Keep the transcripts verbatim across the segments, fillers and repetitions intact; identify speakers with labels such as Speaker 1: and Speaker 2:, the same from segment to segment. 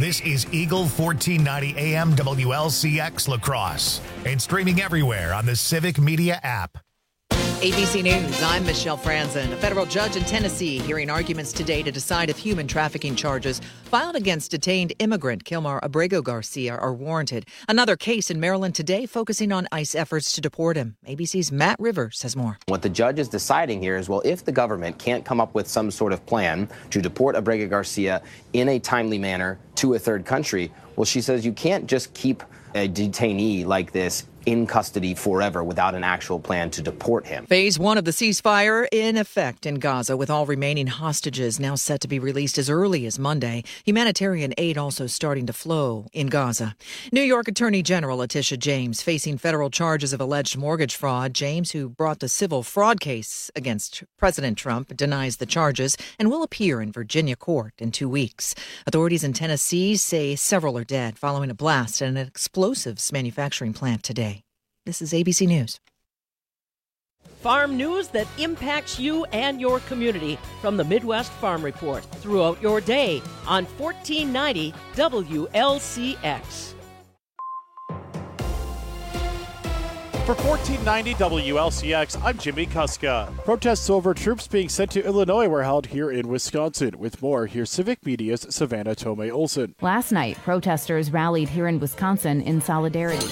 Speaker 1: This is Eagle fourteen ninety A M W L C X La Crosse and streaming everywhere on the Civic Media app.
Speaker 2: A B C News, I'm Michelle Franzen. A federal judge in Tennessee hearing arguments today to decide if human trafficking charges filed against detained immigrant Kilmar Abrego Garcia are warranted. Another case in Maryland today focusing on ICE efforts to deport him. A B C's Matt Rivers has more.
Speaker 3: What the judge is deciding here is, well, if the government can't come up with some sort of plan to deport Abrego Garcia in a timely manner to a third country, well, she says you can't just keep a detainee like this in custody forever without an actual plan to deport him.
Speaker 2: Phase one of the ceasefire in effect in Gaza, with all remaining hostages now set to be released as early as Monday. Humanitarian aid also starting to flow in Gaza. New York Attorney General Letitia James facing federal charges of alleged mortgage fraud. James, who brought the civil fraud case against President Trump, denies the charges and will appear in Virginia court in two weeks. Authorities in Tennessee say several are dead following a blast at an explosives manufacturing plant today. This is A B C News.
Speaker 4: Farm news that impacts you and your community from the Midwest Farm Report throughout your day on fourteen ninety W L C X.
Speaker 5: For fourteen ninety W L C X, I'm Jimmy Kuska. Protests over troops being sent to Illinois were held here in Wisconsin. With more, here's Civic Media's Savannah Tomei Olson.
Speaker 6: Last night, protesters rallied here in Wisconsin in solidarity.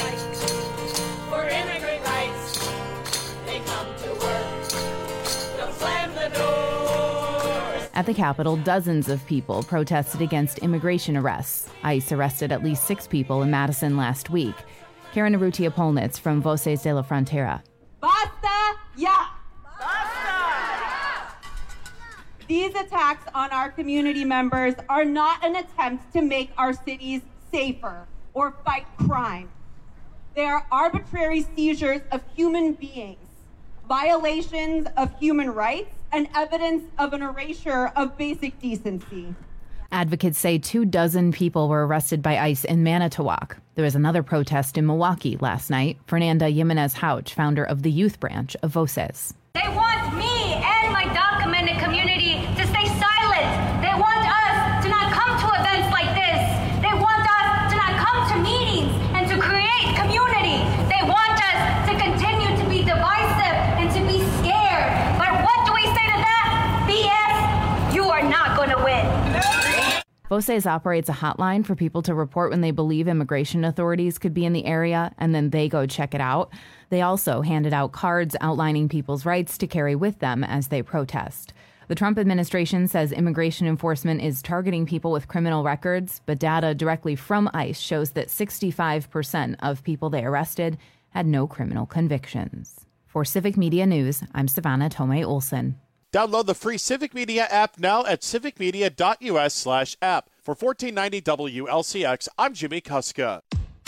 Speaker 6: At the Capitol, dozens of people protested against immigration arrests. ICE arrested at least six people in Madison last week. Karen Urrutia-Polnitz from Voces de la Frontera.
Speaker 7: Basta ya! Basta! These attacks on our community members are not an attempt to make our cities safer or fight crime. They are arbitrary seizures of human beings, violations of human rights, and evidence of an erasure of basic decency.
Speaker 6: Advocates say two dozen people were arrested by ICE in Manitowoc. There was another protest in Milwaukee last night. Fernanda Jimenez-Houch, founder of the youth branch of Voces.
Speaker 8: They want me and my documented community to stay silent. They want us to not come to events like this. They want us to not come to meetings and to create community. They want us to continue to be divisive and to be scared. But what do we say to that? B S, you are not going to win.
Speaker 6: Voces operates a hotline for people to report when they believe immigration authorities could be in the area, and then they go check it out. They also handed out cards outlining people's rights to carry with them as they protest. The Trump administration says immigration enforcement is targeting people with criminal records, but data directly from ICE shows that sixty-five percent of people they arrested had no criminal convictions. For Civic Media News, I'm Savannah Tomei Olson.
Speaker 5: Download the free Civic Media app now at civicmedia.us slash app. For fourteen ninety W L C X, I'm Jimmy Kuska.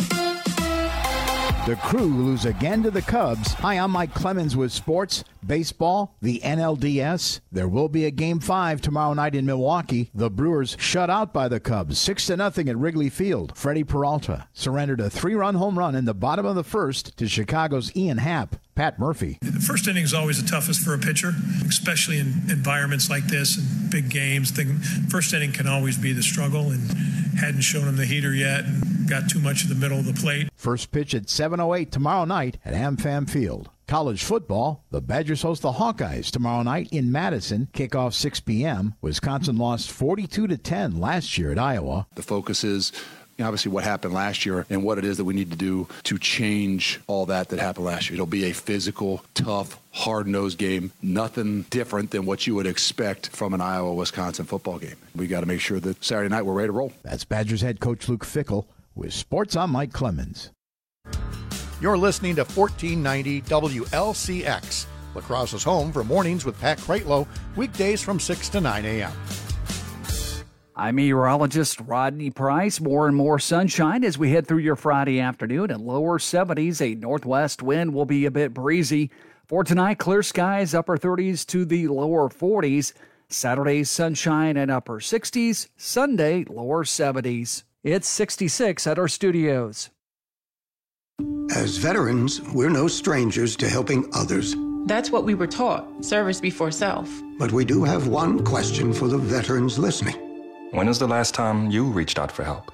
Speaker 9: The Crew lose again to the Cubs. Hi, I'm Mike Clemens with sports, baseball, the N L D S. There will be a game five tomorrow night in Milwaukee. The Brewers shut out by the Cubs, six to nothing at Wrigley Field. Freddie Peralta surrendered a three-run home run in the bottom of the first to Chicago's Ian Happ. Pat Murphy.
Speaker 10: The first inning is always the toughest for a pitcher, especially in environments like this and big games. Think first inning can always be the struggle, and hadn't shown him the heater yet and got too much in the middle of the plate.
Speaker 9: First pitch at seven oh eight tomorrow night at AmFam Field. College football, the Badgers host the Hawkeyes tomorrow night in Madison. Kickoff six p.m. Wisconsin lost forty-two to ten last year at Iowa.
Speaker 11: The focus is obviously what happened last year and what it is that we need to do to change all that that happened last year. It'll be a physical, tough, hard-nosed game. Nothing different than what you would expect from an Iowa-Wisconsin football game. We got to make sure that Saturday night we're ready to roll.
Speaker 9: That's Badgers head coach Luke Fickell with sports. I'm Mike Clemens.
Speaker 12: You're listening to fourteen ninety W L C X, La Crosse's home for mornings with Pat Kreitlow, weekdays from six to nine a.m.
Speaker 13: I'm meteorologist Rodney Price. More and more sunshine as we head through your Friday afternoon. In lower seventies, a northwest wind will be a bit breezy. For tonight, clear skies, upper thirties to the lower forties. Saturday, sunshine and upper sixties. Sunday, lower seventies. It's sixty-six at our studios.
Speaker 14: As veterans, we're no strangers to helping others.
Speaker 15: That's what we were taught, service before self.
Speaker 14: But we do have one question for the veterans listening.
Speaker 15: When was the last time you reached out for help?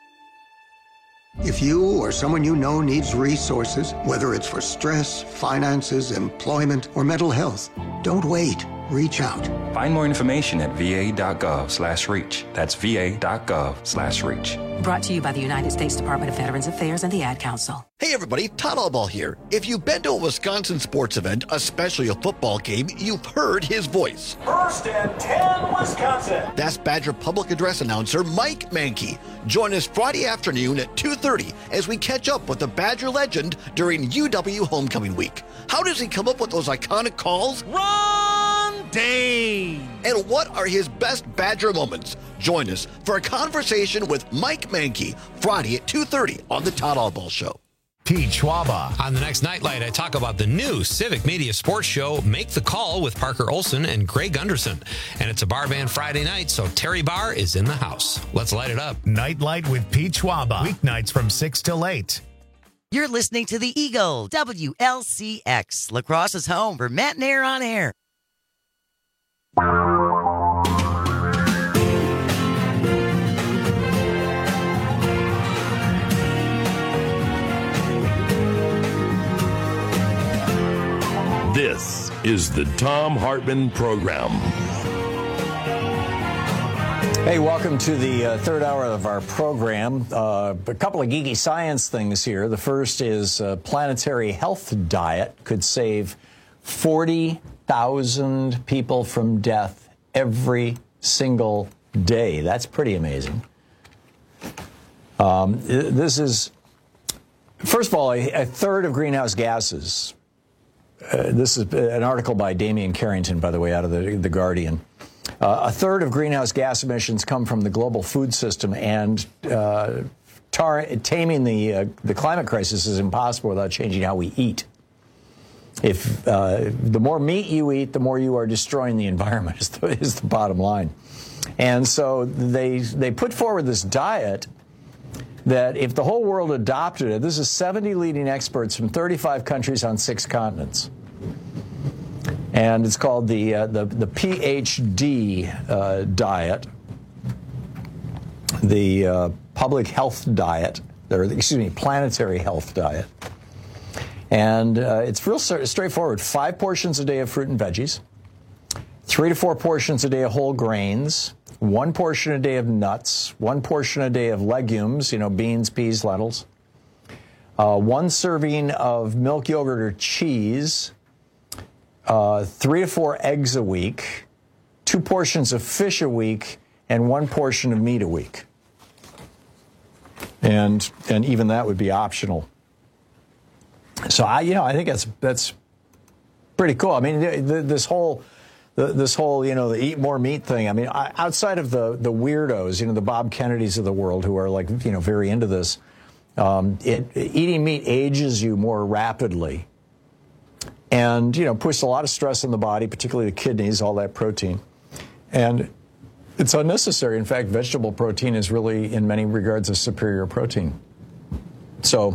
Speaker 14: If you or someone you know needs resources, whether it's for stress, finances, employment, or mental health, don't wait. Reach out.
Speaker 15: Find more information at va.gov slash reach. That's va.gov slash reach.
Speaker 16: Brought to you by the United States Department of Veterans Affairs and the Ad Council.
Speaker 17: Hey everybody, Todd Allball here. If you've been to a Wisconsin sports event, especially a football game, you've heard his voice.
Speaker 18: First and ten, Wisconsin.
Speaker 17: That's Badger Public Address announcer Mike Mankey. Join us Friday afternoon at two thirty as we catch up with the Badger legend during U W Homecoming Week. How does he come up with those iconic calls?
Speaker 18: Ron Dane!
Speaker 17: And what are his best Badger moments? Join us for a conversation with Mike Mankey Friday at two thirty on the Todd Allball Show.
Speaker 1: Pete Schwaba.
Speaker 19: On the next Nightlight, I talk about the new Civic Media Sports Show, Make the Call with Parker Olson and Greg Gunderson. And it's a bar band Friday night, so Terry Barr is in the house. Let's light it up.
Speaker 1: Nightlight with Pete Schwaba. Weeknights from six till eight.
Speaker 20: You're listening to the Eagle, W L C X, Lacrosse's home for Matt Nair on air.
Speaker 21: This is the Thom Hartmann Program.
Speaker 22: Hey, welcome to the uh, third hour of our program. Uh, a couple of geeky science things here. The first is uh, planetary health diet could save forty thousand people from death every single day. That's pretty amazing. Um, this is, first of all, a, a third of greenhouse gases. Uh, this is an article by Damian Carrington, by the way, out of the, the Guardian. Uh, a third of greenhouse gas emissions come from the global food system, and uh, tar- taming the uh, the climate crisis is impossible without changing how we eat. If uh, the more meat you eat, the more you are destroying the environment, is the, is the bottom line. And so they they put forward this diet that if the whole world adopted it, this is seventy leading experts from thirty-five countries on six continents. And it's called the uh, the, the P H D uh, diet, the uh, public health diet, or excuse me, planetary health diet. And uh, it's real straightforward. Five portions a day of fruit and veggies, three to four portions a day of whole grains, one portion a day of nuts, one portion a day of legumes, you know, beans, peas, lentils, uh, one serving of milk, yogurt, or cheese, uh, three to four eggs a week, two portions of fish a week, and one portion of meat a week. And and even that would be optional. So I, you know, I think that's that's pretty cool. I mean, th- th- this whole. This whole, you know, the eat more meat thing. I mean, outside of the the weirdos, you know, the Bob Kennedys of the world who are like, you know, very into this, um, it, eating meat ages you more rapidly, and you know, puts a lot of stress on the body, particularly the kidneys, all that protein, and it's unnecessary. In fact, vegetable protein is really, in many regards, a superior protein. So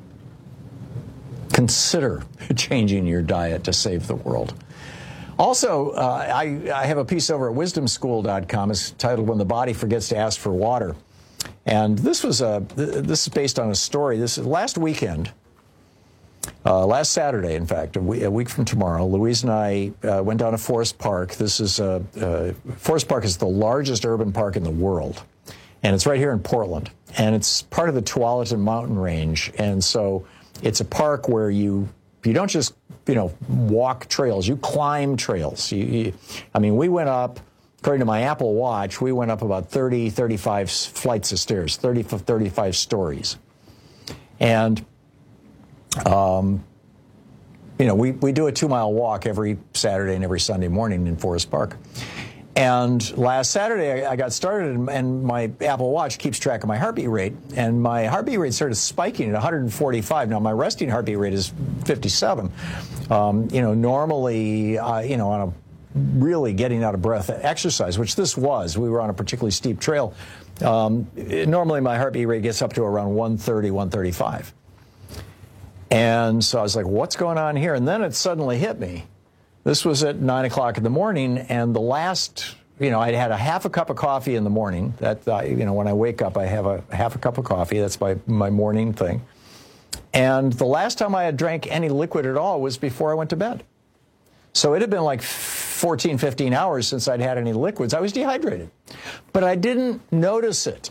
Speaker 22: consider changing your diet to save the world. Also, uh, I, I have a piece over at wisdom school dot com. It's titled "When the Body Forgets to Ask for Water," and this was a this is based on a story. This is last weekend, uh, last Saturday, in fact, a week, a week from tomorrow. Louise and I uh, went down to Forest Park. This is a, uh, Forest Park is the largest urban park in the world, and it's right here in Portland, and it's part of the Tualatin Mountain Range, and so it's a park where you. You don't just, you know, walk trails. You climb trails. You, you, I mean, we went up, according to my Apple Watch, we went up about thirty, thirty-five flights of stairs, thirty, thirty-five stories. And, um, you know, we, we do a two-mile walk every Saturday and every Sunday morning in Forest Park. And last Saturday, I, I got started, and, and my Apple Watch keeps track of my heartbeat rate, and my heartbeat rate started spiking at one hundred forty-five. Now, my resting heartbeat rate is fifty-seven. Um, you know, normally, uh, you know, on a really getting out of breath exercise, which this was, we were on a particularly steep trail, um, it, normally my heartbeat rate gets up to around one thirty, one thirty-five. And so I was like, what's going on here? And then it suddenly hit me. This was at nine o'clock in the morning, and the last, you know, I'd had a half a cup of coffee in the morning. That, uh, you know, when I wake up, I have a half a cup of coffee. That's my, my morning thing. And the last time I had drank any liquid at all was before I went to bed. So it had been like fourteen, fifteen hours since I'd had any liquids. I was dehydrated. But I didn't notice it.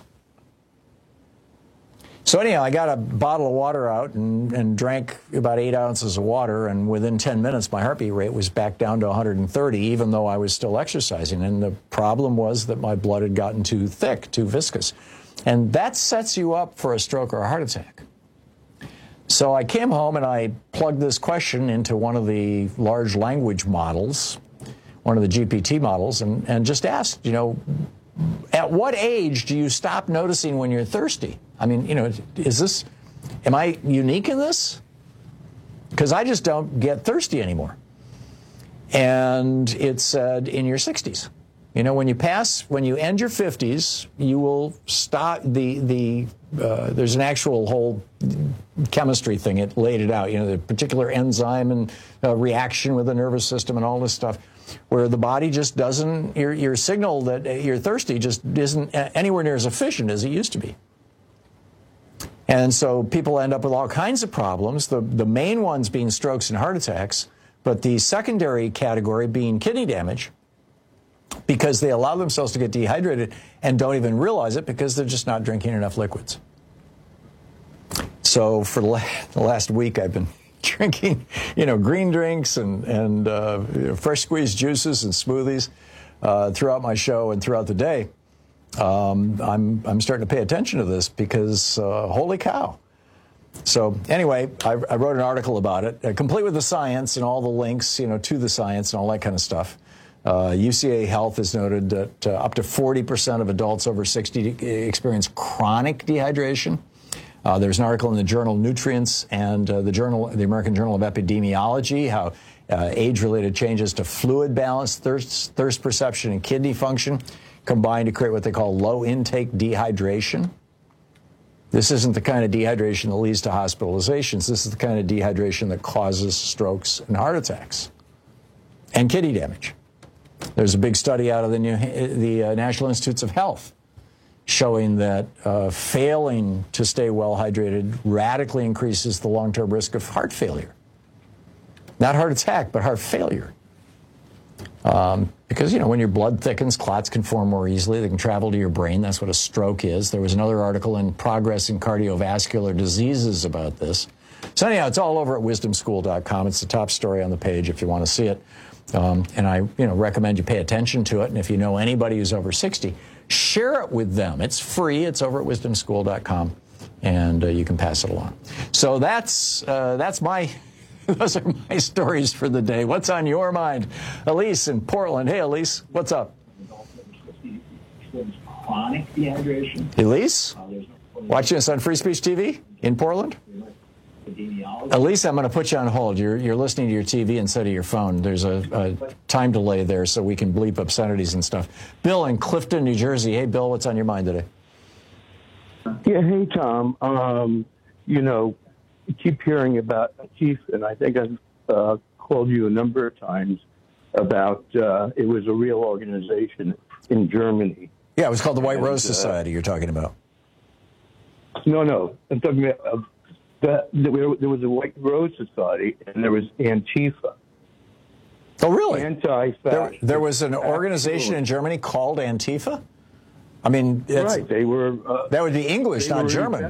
Speaker 22: So anyhow, I got a bottle of water out and, and drank about eight ounces of water, and within ten minutes, my heartbeat rate was back down to one hundred thirty, even though I was still exercising. And the problem was that my blood had gotten too thick, too viscous. And that sets you up for a stroke or a heart attack. So I came home and I plugged this question into one of the large language models, one of the G P T models, and, and just asked, you know, at what age do you stop noticing when you're thirsty? I mean, you know, is this, am I unique in this? Because I just don't get thirsty anymore. And it said in your sixties. You know, when you pass, when you end your fifties, you will stop the, the uh, there's an actual whole chemistry thing. It laid it out, you know, the particular enzyme and uh, reaction with the nervous system and all this stuff, where the body just doesn't, your, your signal that you're thirsty just isn't anywhere near as efficient as it used to be. And so people end up with all kinds of problems, the, the main ones being strokes and heart attacks, but the secondary category being kidney damage, because they allow themselves to get dehydrated and don't even realize it because they're just not drinking enough liquids. So for the last week, I've been drinking, you know, green drinks and, and uh, you know, fresh squeezed juices and smoothies uh, throughout my show and throughout the day. Um, I'm, I'm starting to pay attention to this because, uh, holy cow. So anyway, I, I wrote an article about it, uh, complete with the science and all the links, you know, to the science and all that kind of stuff. Uh, U C A Health has noted that uh, up to forty percent of adults over sixty experience chronic dehydration. Uh, there's an article in the journal Nutrients and uh, the journal, the American Journal of Epidemiology, how uh, age-related changes to fluid balance, thirst, thirst perception, and kidney function combine to create what they call low-intake dehydration. This isn't the kind of dehydration that leads to hospitalizations. This is the kind of dehydration that causes strokes and heart attacks and kidney damage. There's a big study out of the, New, the uh, National Institutes of Health showing that uh, failing to stay well hydrated radically increases the long-term risk of heart failure. Not heart attack, but heart failure. Um, because, you know, when your blood thickens, clots can form more easily. They can travel to your brain. That's what a stroke is. There was another article in Progress in Cardiovascular Diseases about this. So anyhow, it's all over at wisdom school dot com. It's the top story on the page if you want to see it. Um, and I, you know, recommend you pay attention to it. And if you know anybody who's over sixty, share it with them. It's free. It's over at wisdom school dot com, and uh, you can pass it along. So that's uh, that's my those are my stories for the day. What's on your mind, Elise in Portland? Hey, Elise, what's up?
Speaker 2: Chronic dehydration.
Speaker 22: Elise, watching us on Free Speech T V in Portland. Elise, I'm going to put you on hold. You're, you're listening to your T V instead of your phone. There's a, a time delay there, so we can bleep obscenities and stuff. Bill in Clifton, New Jersey. Hey, Bill, what's on your mind today?
Speaker 2: Yeah, hey, Tom. Um, you know, I keep hearing about Chief, and I think I've uh, called you a number of times about uh, it was a real organization in Germany.
Speaker 22: Yeah, it was called the White
Speaker 2: and,
Speaker 22: Rose
Speaker 2: uh,
Speaker 22: Society you're talking about.
Speaker 2: No, no. I'm talking about... Uh, That, there was a White Rose Society, and there was Antifa.
Speaker 22: Oh, really?
Speaker 2: Anti-fascist.
Speaker 22: There, there was an organization in Germany called Antifa? I mean, it's,
Speaker 2: right. They were. Uh,
Speaker 22: that would be English, not German.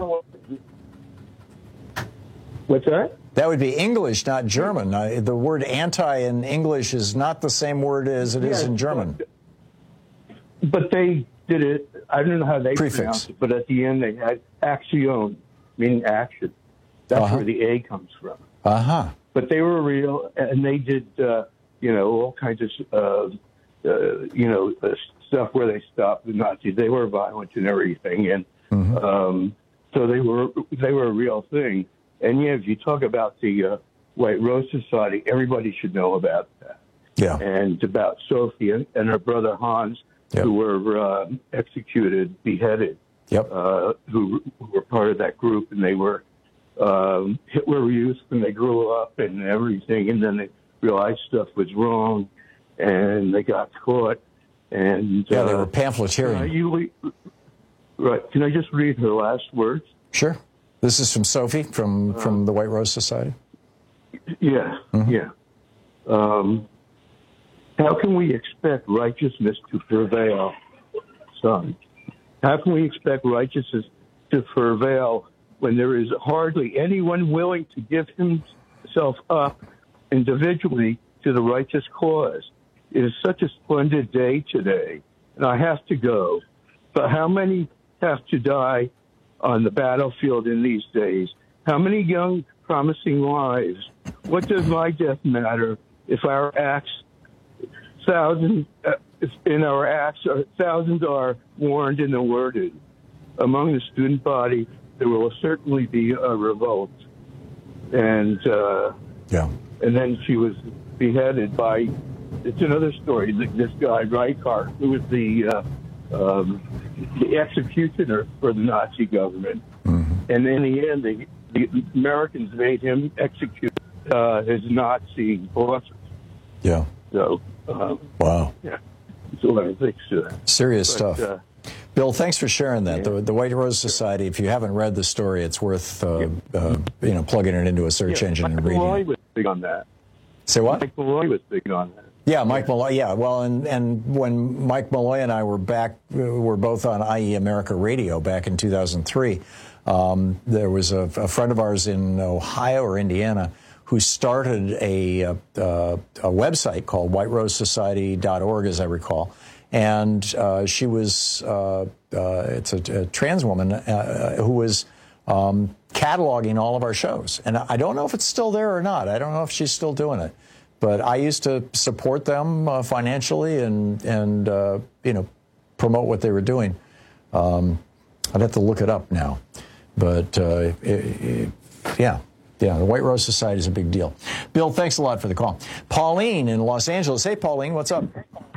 Speaker 2: What's that?
Speaker 22: That would be English, not German. Uh, the word anti in English is not the same word as it yeah, is in German.
Speaker 2: But, but they did it. I don't know how they
Speaker 22: Prefix.
Speaker 2: pronounced it, but at the end they had action, meaning action. That's
Speaker 22: uh-huh.
Speaker 2: where the A comes from.
Speaker 22: Uh-huh.
Speaker 2: But they were real, and they did, uh, you know, all kinds of, uh, uh, you know, uh, stuff where they stopped the Nazis. They were violent and everything, and mm-hmm. um, so they were they were a real thing. And yeah, if you talk about the uh, White Rose Society, everybody should know about that.
Speaker 22: Yeah.
Speaker 2: And about Sophie and, and her brother Hans,
Speaker 22: yep.
Speaker 2: who were uh, executed, beheaded.
Speaker 22: Yep.
Speaker 2: Uh, who, who were part of that group, and they were. Um, Hitler youth when they grew up and everything, and then they realized stuff was wrong, and they got caught. And
Speaker 22: yeah, they
Speaker 2: uh,
Speaker 22: were pamphleteering.
Speaker 2: Uh, you, right. Can I just read her last words?
Speaker 22: Sure. This is from Sophie from, from the White Rose Society.
Speaker 2: Yeah, mm-hmm. yeah. Um, how can we expect righteousness to prevail, son? How can we expect righteousness to prevail when there is hardly anyone willing to give himself up individually to the righteous cause? It is such a splendid day today, and I have to go. But how many have to die on the battlefield in these days? How many young, promising lives? What does my death matter if our acts, thousands, uh, in our acts, uh, thousands are warned and alerted? Among the student body, there will certainly be a revolt. And uh,
Speaker 22: yeah,
Speaker 2: and then she was beheaded by. It's another story. This guy Reichardt, who was the uh, um, the executioner for the Nazi government, mm-hmm. and in the end, the, the Americans made him execute uh, his Nazi bosses.
Speaker 22: Yeah.
Speaker 2: So. Um,
Speaker 22: wow.
Speaker 2: Yeah. That's a lot of things to that.
Speaker 22: Serious
Speaker 2: but,
Speaker 22: stuff.
Speaker 2: Uh,
Speaker 22: Bill, thanks for sharing that.
Speaker 2: Yeah.
Speaker 22: The, the White Rose Society, if you haven't read the story, it's worth uh, uh, you know plugging it into a search
Speaker 2: yeah,
Speaker 22: engine
Speaker 2: Mike
Speaker 22: and reading
Speaker 2: Malloy
Speaker 22: it.
Speaker 2: was big on that.
Speaker 22: Say what?
Speaker 2: Mike Malloy was big on that.
Speaker 22: Yeah, Mike Malloy. Yeah, well, and, and when Mike Malloy and I were back, we were both on I E America Radio back in two thousand three. Um, there was a, a friend of ours in Ohio or Indiana who started a, a, a website called white rose society dot org, as I recall. And uh, she was, uh, uh, it's a, a trans woman uh, who was um, cataloging all of our shows. And I don't know if it's still there or not. I don't know if she's still doing it. But I used to support them uh, financially and, and uh, you know, promote what they were doing. Um, I'd have to look it up now. But, uh, it, it, yeah. Yeah, the White Rose Society is a big deal. Bill, thanks a lot for the call. Pauline in Los Angeles. Hey, Pauline, what's up?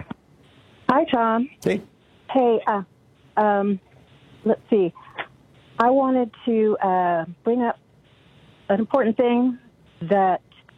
Speaker 3: Hi, Tom.
Speaker 22: Hey.
Speaker 3: Hey, uh, um, let's see. I wanted to uh, bring up an important thing that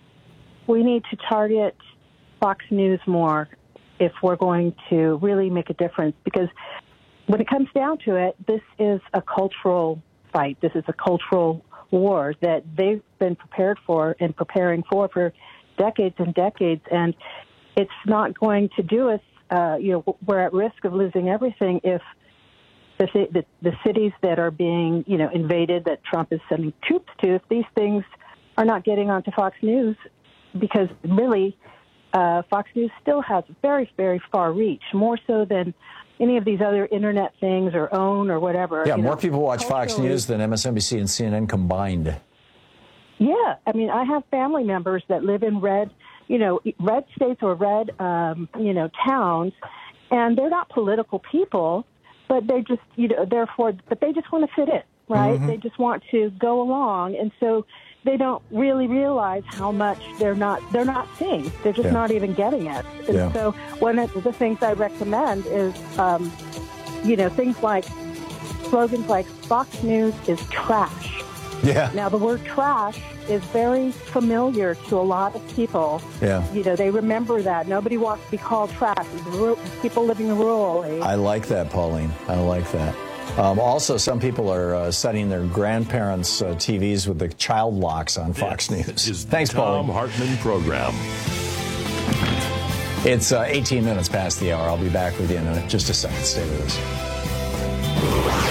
Speaker 3: we need to target Fox News more if we're going to really make a difference. Because when it comes down to it, this is a cultural fight. This is a cultural war that they've been prepared for and preparing for for decades and decades. And it's not going to do us, uh, you know, we're at risk of losing everything if the, the, the cities that are being, you know, invaded, that Trump is sending troops to, if these things are not getting onto Fox News, because really uh, Fox News still has very, very far reach, more so than any of these other internet things or OWN or whatever.
Speaker 22: Yeah,
Speaker 3: you
Speaker 22: more
Speaker 3: know,
Speaker 22: people watch Fox News than M S N B C and C N N combined.
Speaker 3: Yeah, I mean, I have family members that live in red, you know, red states or red, um, you know, towns, and they're not political people, but they just, you know, therefore, but they just want to fit in, right? Mm-hmm. They just want to go along, and so they don't really realize how much they're not they're not seeing. They're just yeah. not even getting it. And
Speaker 22: yeah.
Speaker 3: so one of the things I recommend is, um, you know, things like slogans like Fox News is trash.
Speaker 22: Yeah.
Speaker 3: Now, the word trash is very familiar to a lot of people.
Speaker 22: Yeah.
Speaker 3: You know, they remember that. Nobody wants to be called trash. It's people living in rural age.
Speaker 22: I like that, Pauline. I like that. Um, also, some people are uh, setting their grandparents' uh, T Vs with the child locks on Fox
Speaker 21: this
Speaker 22: News.
Speaker 21: Is
Speaker 22: Thanks,
Speaker 21: the Tom
Speaker 22: Pauline.
Speaker 21: Hartman Program.
Speaker 22: It's uh, eighteen minutes past the hour. I'll be back with you in just a second. Stay with us.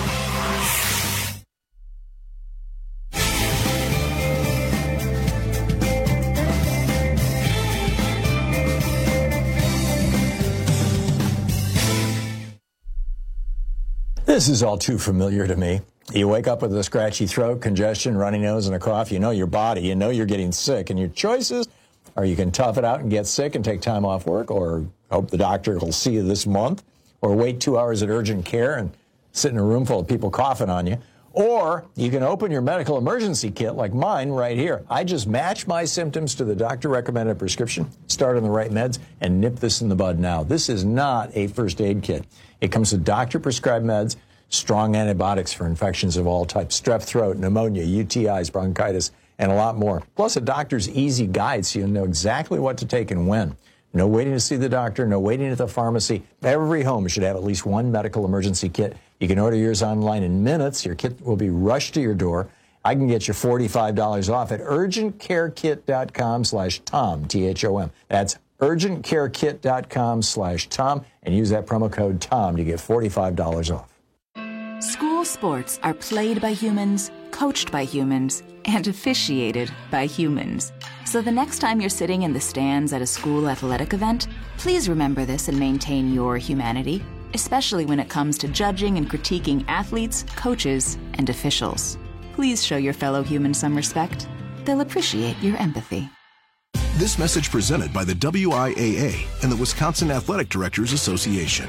Speaker 22: This is all too familiar to me. You wake up with a scratchy throat, congestion, runny nose, and a cough. You know your body. You know you're getting sick. And your choices are you can tough it out and get sick and take time off work, or hope the doctor will see you this month, or wait two hours at urgent care and sit in a room full of people coughing on you. Or you can open your medical emergency kit like mine right here. I just match my symptoms to the doctor-recommended prescription, start on the right meds, and nip this in the bud now. This is not a first aid kit. It comes with doctor-prescribed meds, strong antibiotics for infections of all types, strep throat, pneumonia, U T Is, bronchitis, and a lot more. Plus a doctor's easy guide so you know exactly what to take and when. No waiting to see the doctor, no waiting at the pharmacy. Every home should have at least one medical emergency kit. You can order yours online in minutes. Your kit will be rushed to your door. I can get you forty-five dollars off at urgentcarekit.com slash Tom, T H O M. That's urgentcarekit.com slash Tom, and use that promo code Tom to get forty-five dollars off.
Speaker 4: School sports are played by humans, coached by humans, and officiated by humans. So the next time you're sitting in the stands at a school athletic event, please remember this and maintain your humanity, especially when it comes to judging and critiquing athletes, coaches, and officials. Please show your fellow humans some respect. They'll appreciate your empathy.
Speaker 7: This message presented by the W I A A and the Wisconsin Athletic Directors Association.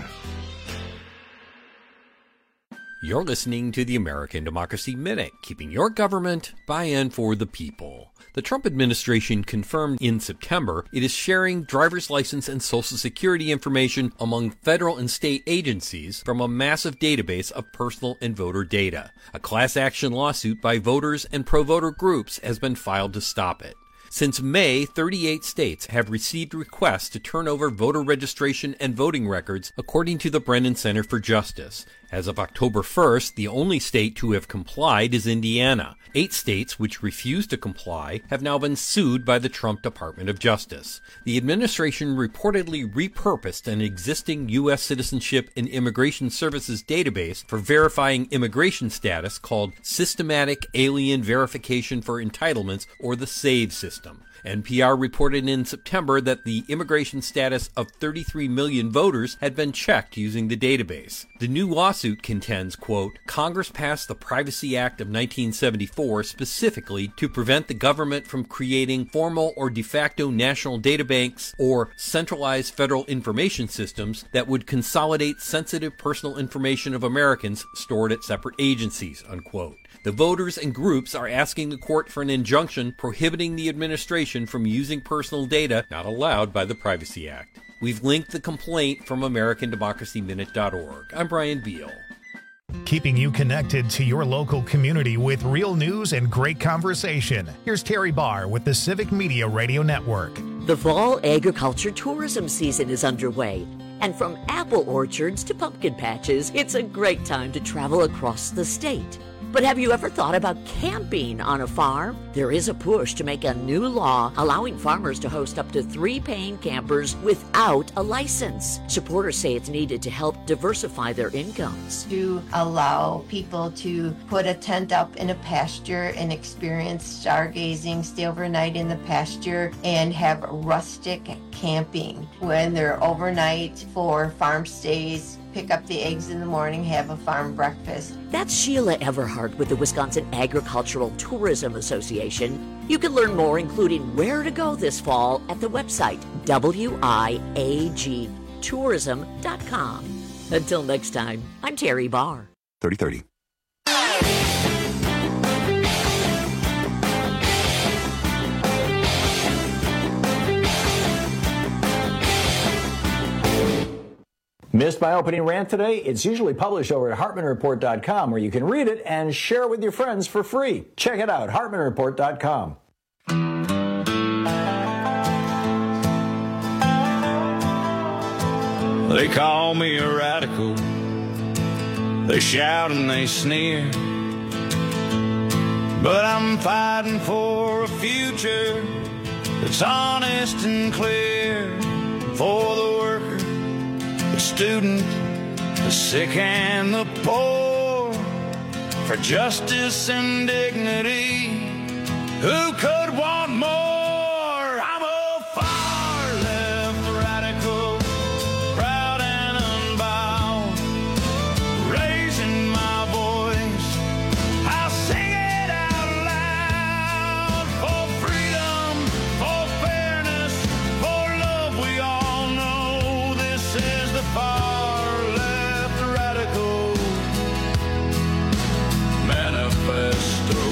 Speaker 23: You're listening to the American Democracy Minute, keeping your government by and for the people. The Trump administration confirmed in September it is sharing driver's license and Social Security information among federal and state agencies from a massive database of personal and voter data. A class action lawsuit by voters and pro-voter groups has been filed to stop it. Since May, thirty-eight states have received requests to turn over voter registration and voting records, according to the Brennan Center for Justice. As of October first, the only state to have complied is Indiana. Eight states which refused to comply have now been sued by the Trump Department of Justice. The administration reportedly repurposed an existing U S Citizenship and Immigration Services database for verifying immigration status called Systematic Alien Verification for Entitlements, or the SAVE system. N P R reported in September that the immigration status of thirty-three million voters had been checked using the database. The new lawsuit contends, quote, Congress passed the Privacy Act of nineteen seventy-four specifically to prevent the government from creating formal or de facto national databanks or centralized federal information systems that would consolidate sensitive personal information of Americans stored at separate agencies, unquote. The voters and groups are asking the court for an injunction prohibiting the administration from using personal data not allowed by the Privacy Act. We've linked the complaint from American Democracy Minute dot org. I'm Brian Beal.
Speaker 1: Keeping you connected to your local community with real news and great conversation. Here's Terry Barr with the Civic Media Radio Network.
Speaker 24: The fall agriculture tourism season is underway. And from apple orchards to pumpkin patches, it's a great time to travel across the state. But have you ever thought about camping on a farm? There is a push to make a new law allowing farmers to host up to three paying campers without a license. Supporters say it's needed to help diversify their incomes.
Speaker 25: To allow people to put a tent up in a pasture and experience stargazing, stay overnight in the pasture, and have rustic camping when they're overnight for farm stays. Pick up the eggs in the morning, have a farm breakfast.
Speaker 24: That's Sheila Everhart with the Wisconsin Agricultural Tourism Association. You can learn more, including where to go this fall, at the website W I A G tourism dot com. Until next time, I'm Terry Barr.
Speaker 7: thirty thirty.
Speaker 22: Missed my opening rant today? It's usually published over at Hartman Report dot com, where you can read it and share it with your friends for free. Check it out, Hartman Report dot com.
Speaker 26: They call me a radical. They shout and they sneer. But I'm fighting for a future that's honest and clear for the worker, the student, the sick and the poor, for justice and dignity. Who could want more? I'm a far left radical, proud and unbowed, raising my voice, I'll sing it out loud. For freedom, for fairness, for love, we all know this is the far left radical manifesto.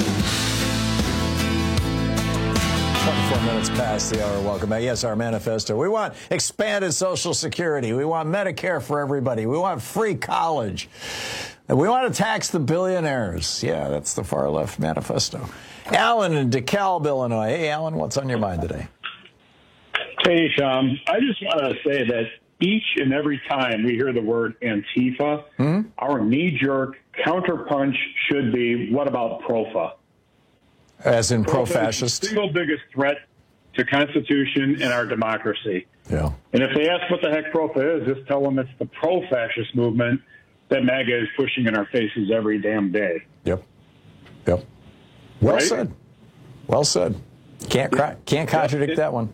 Speaker 22: twenty-four minutes past the hour. Welcome back. Yes, our manifesto. We want expanded Social Security. We want Medicare for everybody. We want free college. And we want to tax the billionaires. Yeah, that's the far left manifesto. Alan in DeKalb, Illinois. Hey, Alan, what's on your mind today?
Speaker 5: Hey, Tom. I just want to say that each and every time we hear the word Antifa, mm-hmm. our knee-jerk counterpunch should be, what about Profa?
Speaker 22: As in pro-fascist?
Speaker 5: The single biggest threat to Constitution and our democracy.
Speaker 22: Yeah.
Speaker 5: And if they ask what the heck Profa is, just tell them it's the pro-fascist movement that MAGA is pushing in our faces every damn day.
Speaker 22: Yep. Yep. Well
Speaker 5: right?
Speaker 22: said. Well said. Can't cry, can't contradict yeah, it, that one.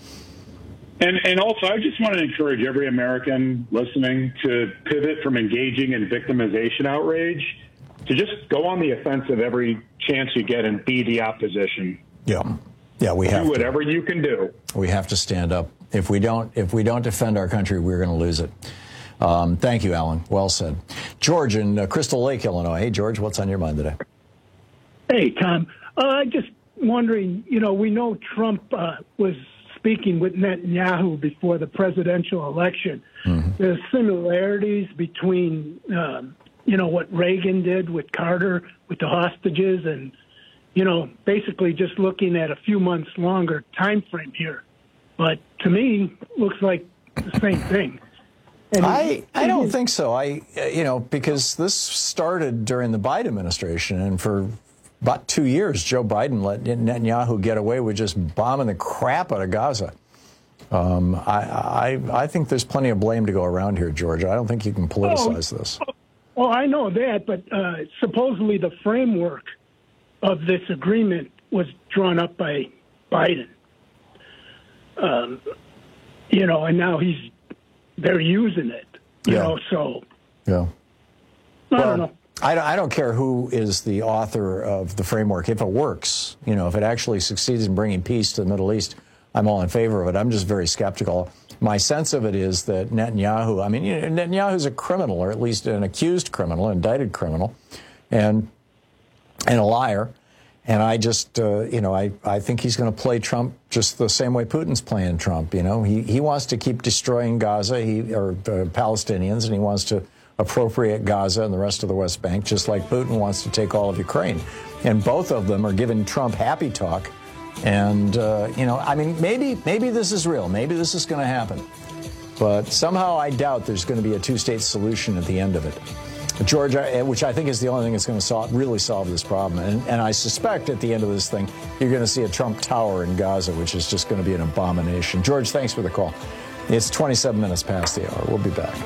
Speaker 5: And and also, I just want to encourage every American listening to pivot from engaging in victimization outrage to just go on the offensive every chance you get and be the opposition.
Speaker 22: Yeah. Yeah, we have
Speaker 5: do whatever
Speaker 22: to.
Speaker 5: you can do.
Speaker 22: We have to stand up. If we don't, if we don't defend our country, we're going to lose it. Um, thank you, Alan. Well said. George in uh, Crystal Lake, Illinois. Hey, George, what's on your mind today?
Speaker 6: Hey, Tom. Uh, just wondering, you know, we know Trump uh, was speaking with Netanyahu before the presidential election. Mm-hmm. There's similarities between, um, you know, what Reagan did with Carter, with the hostages, and, you know, basically just looking at a few months longer time frame here. But to me, looks like the same thing. And
Speaker 22: I, I don't think so. I, you know, because this started during the Biden administration, and for about two years, Joe Biden let Netanyahu get away with just bombing the crap out of Gaza. Um, I, I, I think there's plenty of blame to go around here, George. I don't think you can politicize
Speaker 6: oh,
Speaker 22: this.
Speaker 6: Well, I know that, but uh, supposedly the framework of this agreement was drawn up by Biden. Um, you know, and now he's they're using it. You
Speaker 22: yeah.
Speaker 6: know, so
Speaker 22: yeah.
Speaker 6: I
Speaker 22: well,
Speaker 6: don't know.
Speaker 22: I, I don't care who is the author of the framework. If it works, you know, if it actually succeeds in bringing peace to the Middle East, I'm all in favor of it. I'm just very skeptical. My sense of it is that Netanyahu, I mean, you know, Netanyahu's a criminal, or at least an accused criminal, an indicted criminal, and and a liar. And I just, uh, you know, I, I think he's going to play Trump just the same way Putin's playing Trump. You know, he, he wants to keep destroying Gaza, he or uh, Palestinians, and he wants to appropriate Gaza and the rest of the West Bank, just like Putin wants to take all of Ukraine. And both of them are giving Trump happy talk. And, uh, you know, I mean, maybe maybe this is real. Maybe this is going to happen. But somehow I doubt there's going to be a two-state solution at the end of it. Georgia, which I think is the only thing that's going to solve, really solve this problem. And, and I suspect at the end of this thing, you're going to see a Trump Tower in Gaza, which is just going to be an abomination. George, thanks for the call. It's twenty-seven minutes past the hour. We'll be back.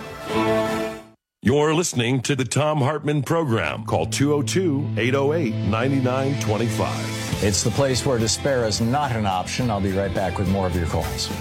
Speaker 21: You're listening to the Thom Hartmann Program. Call two oh two, eight oh eight, nine nine two five.
Speaker 22: It's the place where despair is not an option. I'll be right back with more of your calls.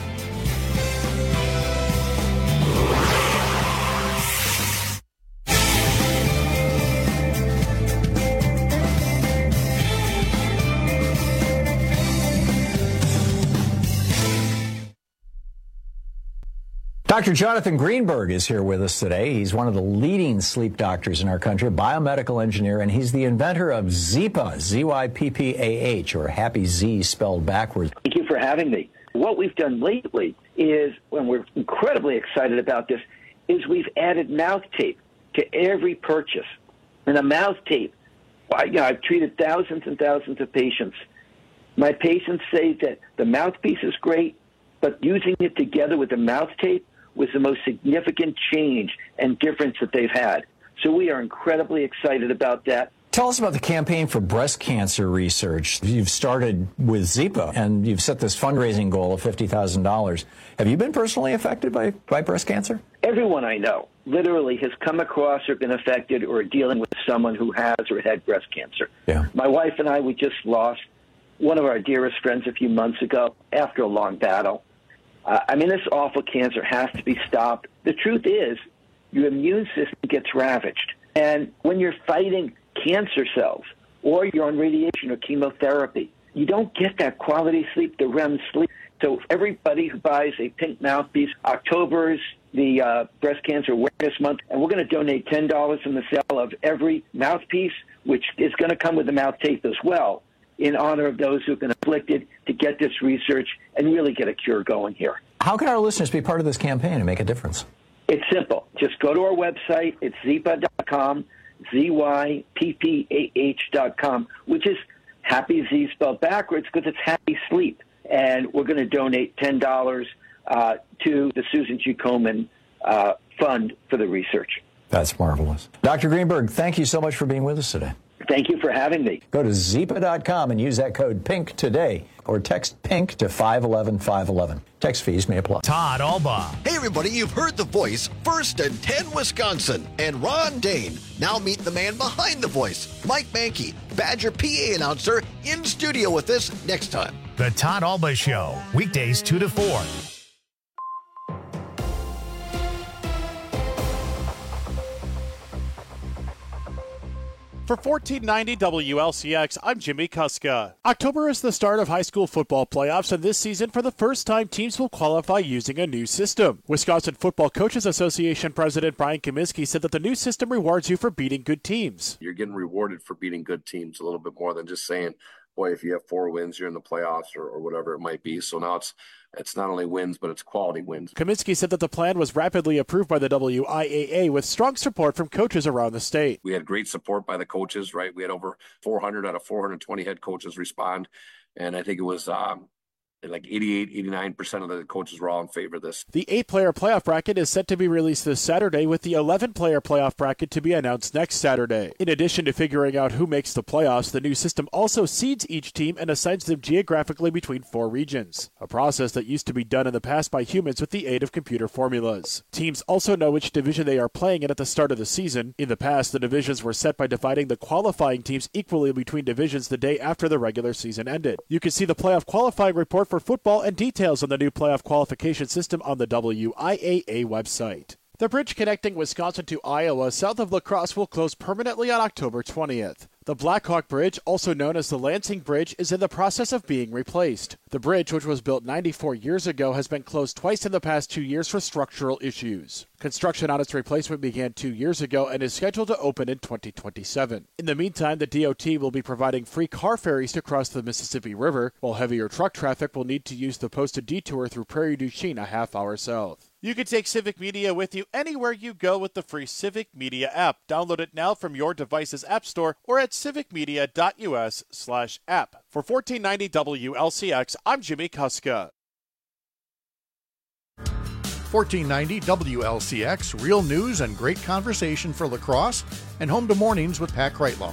Speaker 22: Doctor Jonathan Greenberg is here with us today. He's one of the leading sleep doctors in our country, a biomedical engineer, and he's the inventor of Zyppah, Z Y P P A H, or Happy Z spelled backwards.
Speaker 8: Thank you for having me. What we've done lately is, and we're incredibly excited about this, is we've added mouth tape to every purchase. And a mouth tape, I, you know, I've treated thousands and thousands of patients. My patients say that the mouthpiece is great, but using it together with the mouth tape was the most significant change and difference that they've had. So we are incredibly excited about that.
Speaker 22: Tell us about the campaign for breast cancer research. You've started with Zyppah, and you've set this fundraising goal of fifty thousand dollars. Have you been personally affected by, by breast cancer?
Speaker 8: Everyone I know literally has come across or been affected or dealing with someone who has or had breast cancer.
Speaker 22: Yeah.
Speaker 8: My wife and I, we just lost one of our dearest friends a few months ago after a long battle. Uh, I mean, this awful cancer has to be stopped. The truth is, your immune system gets ravaged. And when you're fighting cancer cells or you're on radiation or chemotherapy, you don't get that quality sleep, the R E M sleep. So everybody who buys a pink mouthpiece, October is the uh, Breast Cancer Awareness Month, and we're going to donate ten dollars from the sale of every mouthpiece, which is going to come with the mouth tape as well, in honor of those who have been afflicted, to get this research and really get a cure going here.
Speaker 22: How can our listeners be part of this campaign and make a difference?
Speaker 8: It's simple. Just go to our website. It's zyppah dot com, Z Y P P A H dot com, which is Happy Z spelled backwards because it's happy sleep. and we're going to donate ten dollars uh, to the Susan G. Komen uh, Fund for the research.
Speaker 22: That's marvelous. Doctor Greenberg, thank you so much for being with us today.
Speaker 8: Thank you for having me.
Speaker 22: Go to zipa dot com and use that code PINK today, or text PINK to five one one five one one. Text fees may apply.
Speaker 1: Todd Alba.
Speaker 17: Hey, everybody, you've heard the voice, First and ten Wisconsin, and Ron Dane. Now meet the man behind the voice, Mike Mankey, Badger P A announcer, in studio with us next time.
Speaker 1: The Todd Alba Show, weekdays two to four.
Speaker 9: For fourteen ninety W L C X, I'm Jimmy Kuska. October is the start of high school football playoffs, and this season, for the first time, teams will qualify using a new system. Wisconsin Football Coaches Association President Brian Kaminsky said that the new system rewards you for beating good teams.
Speaker 10: You're getting rewarded for beating good teams a little bit more than just saying, boy, if you have four wins, you're in the playoffs or, or whatever it might be. So now it's It's not only wins, but it's quality wins.
Speaker 9: Kaminsky said that the plan was rapidly approved by the W I A A with strong support from coaches around the state.
Speaker 10: We had great support by the coaches, right? We had over four hundred out of four hundred twenty head coaches respond. And I think it was um, like eighty-eight, eighty-nine percent of the coaches were all in favor of this.
Speaker 9: The eight-player playoff bracket is set to be released this Saturday, with the eleven-player playoff bracket to be announced next Saturday. In addition to figuring out who makes the playoffs, the new system also seeds each team and assigns them geographically between four regions, a process that used to be done in the past by humans with the aid of computer formulas. Teams also know which division they are playing in at the start of the season. In the past, the divisions were set by dividing the qualifying teams equally between divisions the day after the regular season ended. You can see the playoff qualifying report for football and details on the new playoff qualification system on the W I A A website. The bridge connecting Wisconsin to Iowa south of La Crosse will close permanently on October twentieth. The Blackhawk Bridge, also known as the Lansing Bridge, is in the process of being replaced. The bridge, which was built ninety-four years ago, has been closed twice in the past two years for structural issues. Construction on its replacement began two years ago and is scheduled to open in twenty twenty-seven. In the meantime, the D O T will be providing free car ferries to cross the Mississippi River, while heavier truck traffic will need to use the posted detour through Prairie du Chien a half hour south. You can take Civic Media with you anywhere you go with the free Civic Media app. Download it now from your device's app store or at civicmedia.us slash app. For fourteen ninety W L C X, I'm Jimmy Kuska.
Speaker 11: fourteen ninety W L C X, real news and great conversation for La Crosse, and home to mornings with Pat Kreitlow.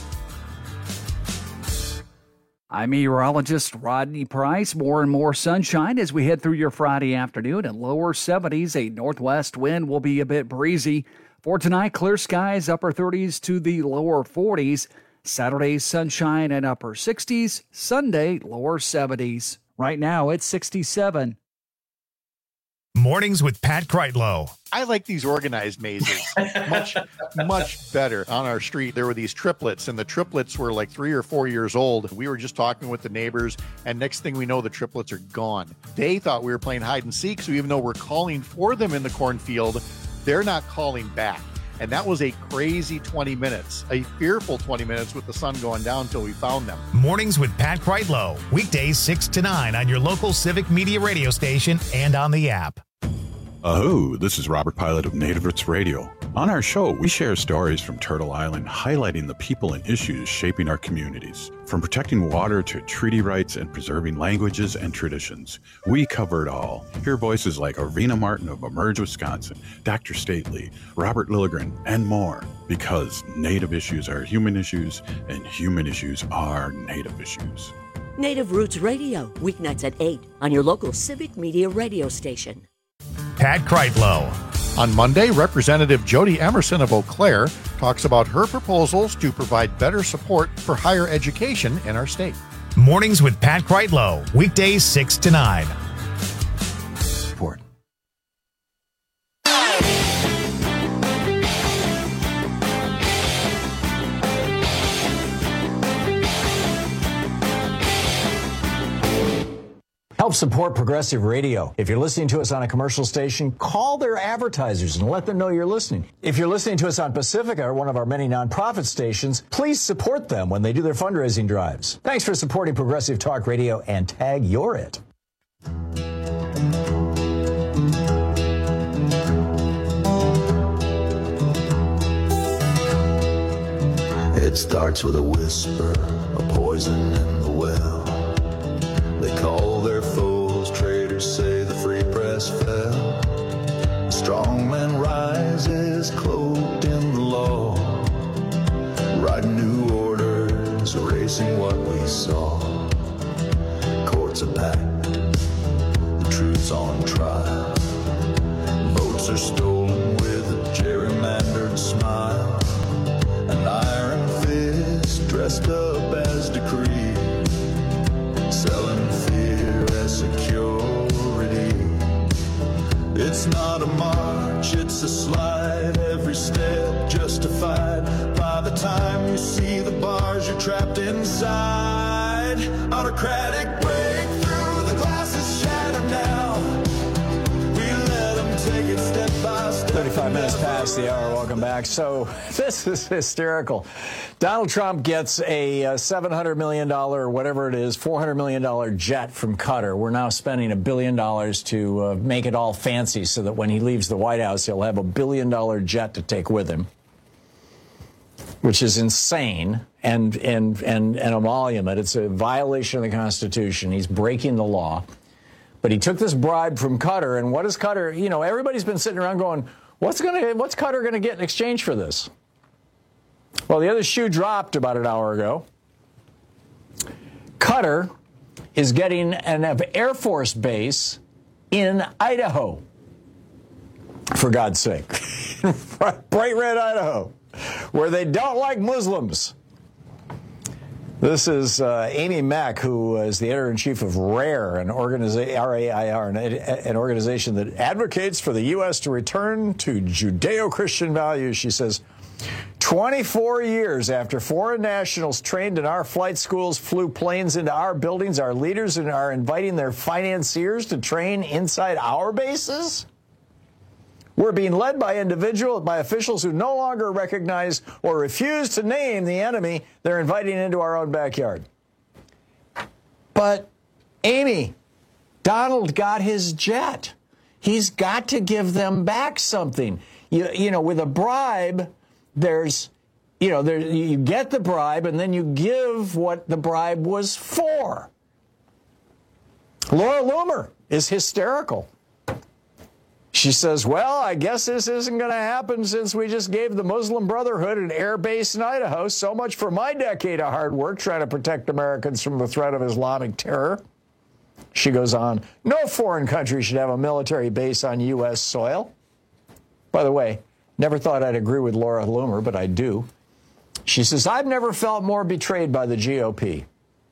Speaker 12: I'm meteorologist Rodney Price. More and more sunshine as we head through your Friday afternoon. In lower seventies, a northwest wind will be a bit breezy. For tonight, clear skies, upper thirties to the lower forties. Saturday, sunshine and upper sixties. Sunday, lower seventies. Right now, it's sixty-seven.
Speaker 1: Mornings with Pat Kreitlow.
Speaker 11: I like these organized mazes much, much better. On our street, there were these triplets, and the triplets were like three or four years old. We were just talking with the neighbors, and next thing we know, the triplets are gone. They thought we were playing hide and seek, so even though we're calling for them in the cornfield, they're not calling back. And that was a crazy twenty minutes, a fearful twenty minutes with the sun going down until we found them.
Speaker 1: Mornings with Pat Kreitlow, weekdays six to nine on your local Civic Media radio station and on the app.
Speaker 13: Aho, this is Robert Pilot of Native Roots Radio. On our show, we share stories from Turtle Island highlighting the people and issues shaping our communities. From protecting water to treaty rights and preserving languages and traditions, we cover it all. Hear voices like Arena Martin of Emerge, Wisconsin, Doctor Stately, Robert Lilligren, and more. Because Native issues are human issues, and human issues are Native issues.
Speaker 24: Native Roots Radio, weeknights at eight on your local Civic Media radio station.
Speaker 1: Pat Kreitlow.
Speaker 11: On Monday, Representative Jody Emerson of Eau Claire talks about her proposals to provide better support for higher education in our state.
Speaker 1: Mornings with Pat Kreitlow, weekdays six to nine.
Speaker 11: Report.
Speaker 22: Help support Progressive Radio. If you're listening to us on a commercial station, call their advertisers and let them know you're listening. If you're listening to us on Pacifica, or one of our many nonprofit stations, please support them when they do their fundraising drives. Thanks for supporting Progressive Talk Radio, and tag you're it.
Speaker 14: It starts with a whisper, a poison in the well. They call their facing what we saw. Courts are packed, the truth's on trial. Votes are stolen with a gerrymandered smile. An iron fist dressed up as decree, selling fear as security. It's not a march, it's a slide, every step justified. By the time you see the bars, you're trapped inside. Autocratic breakthrough, the glass is shattered now. We let them take it step by step.
Speaker 22: thirty-five minutes past the hour. Welcome back. So this is hysterical. Donald Trump gets a uh, seven hundred million dollars, whatever it is, four hundred million dollars jet from Qatar. We're now spending a billion dollars to uh, make it all fancy so that when he leaves the White House, he'll have a billion dollar jet to take with him, which is insane and, and, and, and a monument. It's a violation of the Constitution. He's breaking the law. But he took this bribe from Qatar, and what is Qatar? You know, everybody's been sitting around going, what's going to, what's Qatar going to get in exchange for this? Well, the other shoe dropped about an hour ago. Qatar is getting an Air Force base in Idaho, for God's sake. Bright red Idaho, where they don't like Muslims. This is uh, Amy Mack, who is the editor-in-chief of RAIR, an organization, R A I R, an, an organization that advocates for the U S to return to Judeo-Christian values. She says, twenty-four years after foreign nationals trained in our flight schools flew planes into our buildings, our leaders are inviting their financiers to train inside our bases? We're being led by individuals, by officials who no longer recognize or refuse to name the enemy they're inviting into our own backyard. But, Amy, Donald got his jet. He's got to give them back something. You, you know, with a bribe, there's, you know, there, you get the bribe and then you give what the bribe was for. Laura Loomer is hysterical. She says, well, I guess this isn't going to happen since we just gave the Muslim Brotherhood an air base in Idaho. So much for my decade of hard work trying to protect Americans from the threat of Islamic terror. She goes on, no foreign country should have a military base on U S soil. By the way, never thought I'd agree with Laura Loomer, but I do. She says, I've never felt more betrayed by the G O P.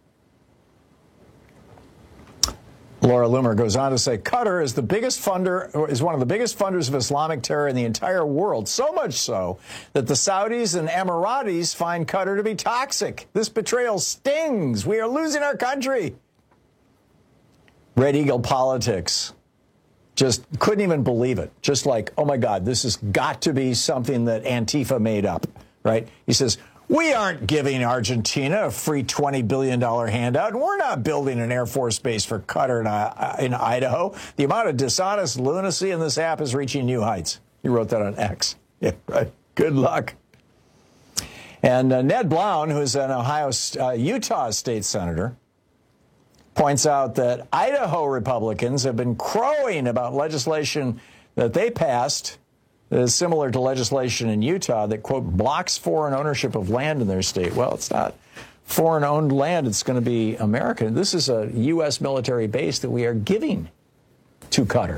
Speaker 22: Laura Loomer goes on to say, Qatar is the biggest funder, or is one of the biggest funders of Islamic terror in the entire world, so much so that the Saudis and Emiratis find Qatar to be toxic. This betrayal stings. We are losing our country. Red Eagle politics. Just couldn't even believe it. Just like, oh my God, this has got to be something that Antifa made up, right? He says, we aren't giving Argentina a free twenty billion dollars handout, and we're not building an Air Force base for Qatar in, uh, in Idaho. The amount of dishonest lunacy in this app is reaching new heights. He wrote that on X. Yeah, right. Good luck. And uh, Ned Blown, who's an Ohio, uh, Utah state senator, points out that Idaho Republicans have been crowing about legislation that they passed is similar to legislation in Utah that, quote, blocks foreign ownership of land in their state. Well, it's not foreign-owned land. It's going to be American. This is a U S military base that we are giving to Qatar.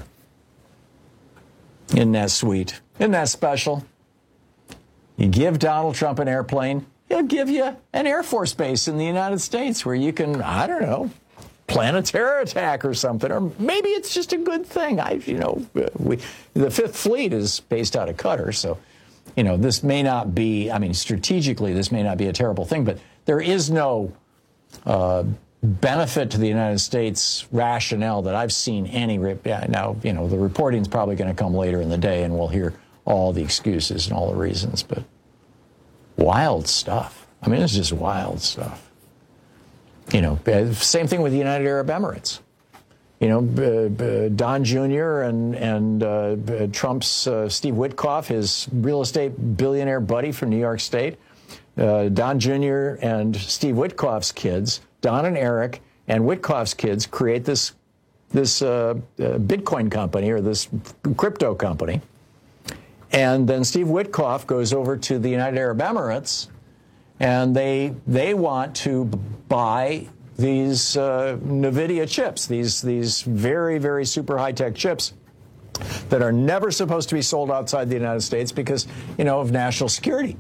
Speaker 22: Isn't that sweet? Isn't that special? You give Donald Trump an airplane, he'll give you an Air Force base in the United States where you can, I don't know, plan a terror attack or something, or maybe it's just a good thing. I, you know, we, the Fifth Fleet is based out of Qatar, so, you know, this may not be, I mean, strategically, this may not be a terrible thing, but there is no uh, benefit to the United States rationale that I've seen any, yeah, now, you know, the reporting's probably going to come later in the day, and we'll hear all the excuses and all the reasons, but wild stuff. I mean, it's just wild stuff. You know, same thing with the United Arab Emirates. You know, uh, Don Junior and and uh, Trump's uh, Steve Witkoff, his real estate billionaire buddy from New York State. Uh, Don Junior and Steve Witkoff's kids, Don and Eric, and Witkoff's kids create this this uh, uh, Bitcoin company or this crypto company. And then Steve Witkoff goes over to the United Arab Emirates and they they want to buy these uh, NVIDIA chips, these these very, very super high-tech chips that are never supposed to be sold outside the United States because, you know, of national security.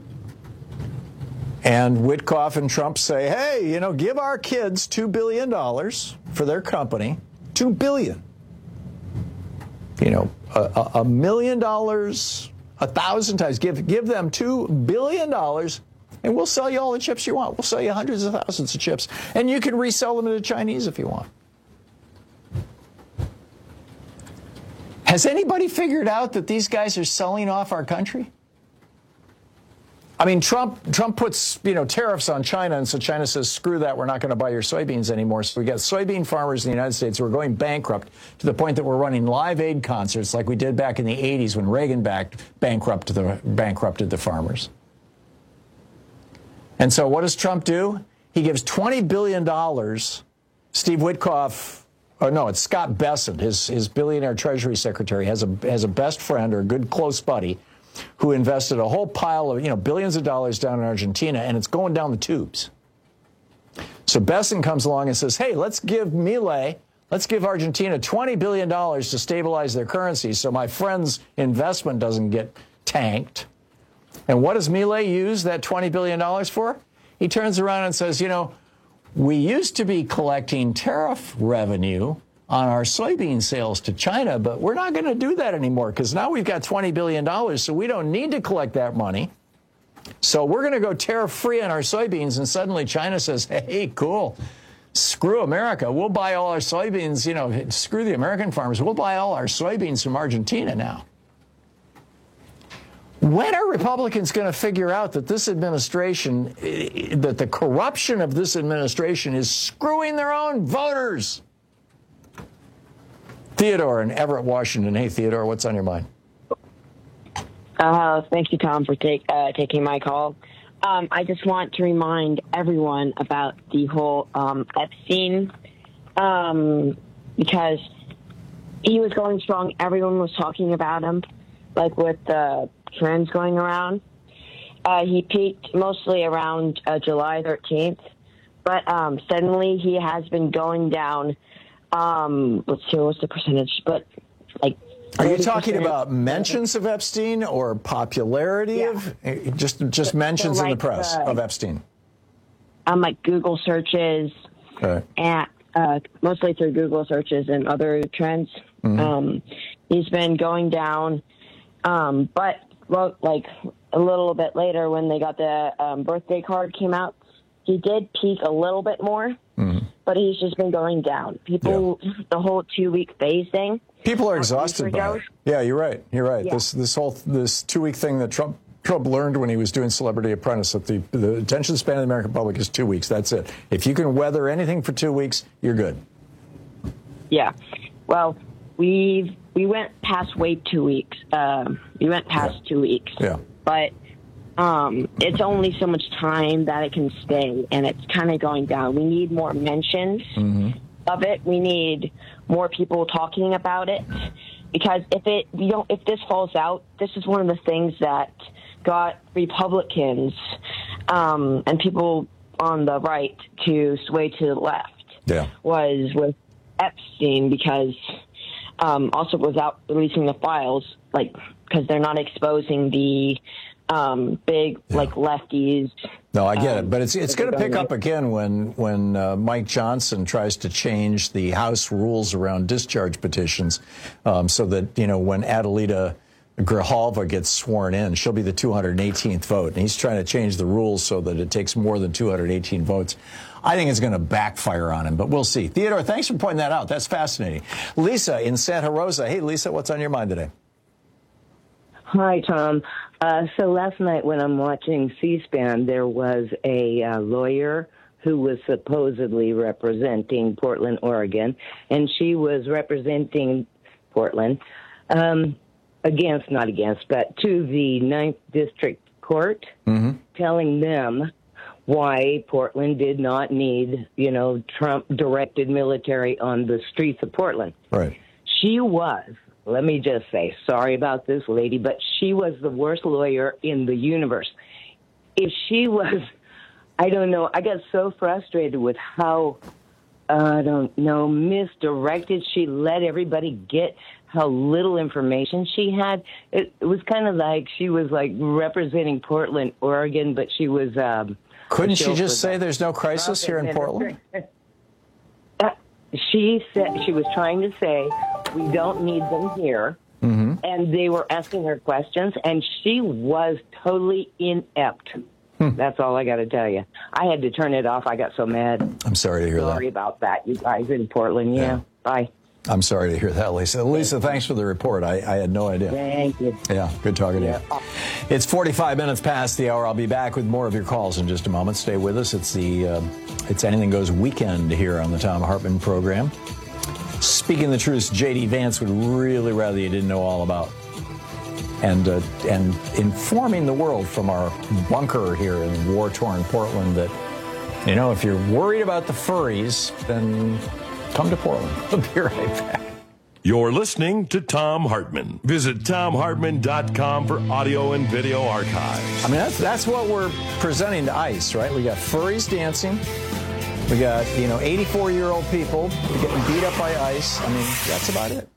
Speaker 22: And Witkoff and Trump say, hey, you know, give our kids two billion dollars for their company, two billion dollars. You know, a, a million dollars, a thousand times. Give, give them two billion dollars, and we'll sell you all the chips you want. We'll sell you hundreds of thousands of chips, and you can resell them to the Chinese if you want. Has anybody figured out that these guys are selling off our country? I mean, Trump Trump puts, you know, tariffs on China, and so China says, screw that, we're not going to buy your soybeans anymore. So we got soybean farmers in the United States who are going bankrupt to the point that we're running live aid concerts like we did back in the eighties when Reagan backed bankrupted the, bankrupted the farmers. And so what does Trump do? He gives twenty billion dollars. Steve Witkoff, oh no, it's Scott Bessent, his, his billionaire Treasury Secretary, has a, has a best friend or a good close buddy who invested a whole pile of, you know, billions of dollars down in Argentina, and it's going down the tubes. So Bessent comes along and says, hey, let's give Milei, let's give Argentina twenty billion dollars to stabilize their currency so my friend's investment doesn't get tanked. And what does Milei use that twenty billion dollars for? He turns around and says, you know, we used to be collecting tariff revenue on our soybean sales to China, but we're not going to do that anymore because now we've got twenty billion dollars, so we don't need to collect that money. So we're going to go tariff-free on our soybeans, and suddenly China says, hey, cool, screw America. We'll buy all our soybeans, you know, screw the American farmers. We'll buy all our soybeans from Argentina now. When are Republicans going to figure out that this administration, that the corruption of this administration is screwing their own voters? Theodore in Everett, Washington. Hey, Theodore, what's on your mind?
Speaker 2: Uh, thank you, Tom, for take, uh, taking my call. Um, I just want to remind everyone about the whole um, Epstein, um, because he was going strong. Everyone was talking about him, like with the trends going around. Uh, he peaked mostly around uh, July thirteenth, but um, suddenly he has been going down. Um, let's see, what's the percentage? But like,
Speaker 22: are you talking about mentions of Epstein or popularity yeah. of just just so, mentions so like, in the press uh, of Epstein?
Speaker 2: Um, like Google searches, okay. and uh, mostly through Google searches and other trends. Mm-hmm. Um, he's been going down, um, but well, like a little bit later when they got the um, birthday card came out, he did peak a little bit more. Mm-hmm. But he's just been going down. People, yeah. the whole two-week phase thing.
Speaker 22: People are exhausted by it. Yeah, you're right. You're right. Yeah. This this whole this two-week thing that Trump Trump learned when he was doing Celebrity Apprentice that the the attention span of the American public is two weeks. That's it. If you can weather anything for two weeks, you're good.
Speaker 2: Yeah. Well, we we went past way two weeks. Um, we went past yeah. two weeks.
Speaker 22: Yeah.
Speaker 2: But. Um, it's only so much time that it can stay, and it's kind of going down. We need more mentions mm-hmm. of it. We need more people talking about it, because if it we don't if this falls out, this is one of the things that got Republicans um, and people on the right to sway to the left.
Speaker 22: Yeah.
Speaker 2: Was with Epstein, because um, also without releasing the files, like because they're not exposing the. Um, big yeah. like lefties.
Speaker 22: No, I get
Speaker 2: um,
Speaker 22: it, but it's it's going to pick up again when when uh, Mike Johnson tries to change the House rules around discharge petitions, um, so that you know when Adelita Grijalva gets sworn in, she'll be the two hundred eighteenth vote, and he's trying to change the rules so that it takes more than two hundred eighteen votes. I think it's going to backfire on him, but we'll see. Theodore, thanks for pointing that out. That's fascinating. Lisa in Santa Rosa. Hey, Lisa, what's on your mind today?
Speaker 15: Hi, Tom. Uh, so last night when I'm watching C-SPAN, there was a uh, lawyer who was supposedly representing Portland, Oregon, and she was representing Portland um, against, not against, but to the Ninth District Court, mm-hmm. telling them why Portland did not need, you know, Trump-directed military on the streets of Portland.
Speaker 22: Right.
Speaker 15: She was. Let me just say, sorry about this lady, but she was the worst lawyer in the universe. if she was, I don't know, I got so frustrated with how, uh, I don't know, misdirected she let everybody get, how little information she had. It, it was kind of like she was like representing Portland, Oregon, but she was... Um,
Speaker 22: Couldn't she just say there's no crisis here in Portland?
Speaker 15: Uh, she said she was trying to say we don't need them here, mm-hmm. and they were asking her questions, and she was totally inept. Hmm. That's all I got to tell you. I had to turn it off. I got so mad.
Speaker 22: I'm sorry to hear
Speaker 15: sorry that. Sorry about that, you guys in Portland. Yeah. yeah. Bye.
Speaker 22: I'm sorry to hear that, Lisa. Lisa, thanks for the report. I, I had no idea.
Speaker 15: Thank you.
Speaker 22: Yeah, good talking yeah. to you. It's forty-five minutes past the hour. I'll be back with more of your calls in just a moment. Stay with us. It's the uh, it's Anything Goes weekend here on the Thom Hartmann program. Speaking the truth, J D Vance would really rather you didn't know all about. And uh, and informing the world from our bunker here in war-torn Portland that, you know, if you're worried about the furries, then come to Portland. We'll be right back.
Speaker 21: You're listening to Thom Hartmann. Visit Thom Hartmann dot com for audio and video archives.
Speaker 22: I mean, that's, that's what we're presenting to ICE, right? We got furries dancing. We got, you know, eighty-four-year-old people getting beat up by ICE. I mean, that's about it.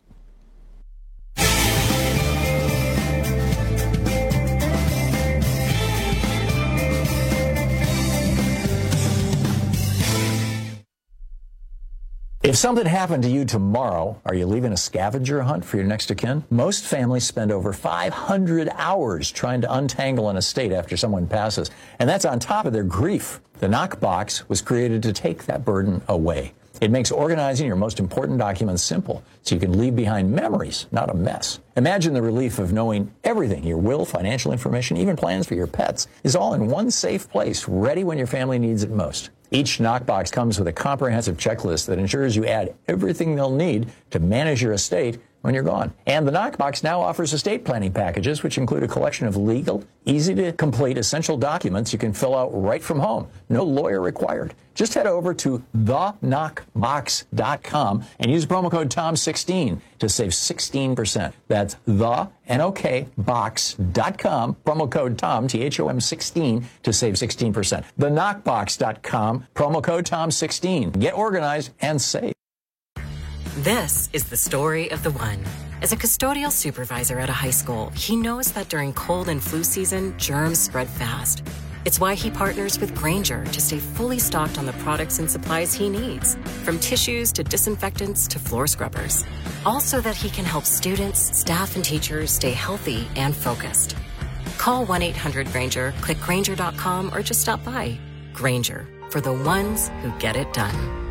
Speaker 22: If something happened to you tomorrow, are you leaving a scavenger hunt for your next of kin? Most families spend over five hundred hours trying to untangle an estate after someone passes, and that's on top of their grief. The Knockbox was created to take that burden away. It makes organizing your most important documents simple, so you can leave behind memories, not a mess. Imagine the relief of knowing everything, your will, financial information, even plans for your pets, is all in one safe place, ready when your family needs it most. Each Knockbox comes with a comprehensive checklist that ensures you add everything they'll need to manage your estate when you're gone. And the Knockbox now offers estate planning packages, which include a collection of legal, easy-to-complete essential documents you can fill out right from home. No lawyer required. Just head over to the knockbox dot com and use promo code Tom sixteen to save sixteen percent. That's the N O K box dot com, promo code Tom, T H O M sixteen, to save sixteen percent. the knockbox dot com, promo code Tom sixteen. Get organized and save.
Speaker 3: This is the story of the one. As a custodial supervisor at a high school, he knows that during cold and flu season, germs spread fast. It's why he partners with Grainger to stay fully stocked on the products and supplies he needs, from tissues to disinfectants to floor scrubbers. All so that he can help students, staff, and teachers stay healthy and focused. Call one eight hundred Grainger, click Grainger dot com, or just stop by. Grainger, for the ones who get it done.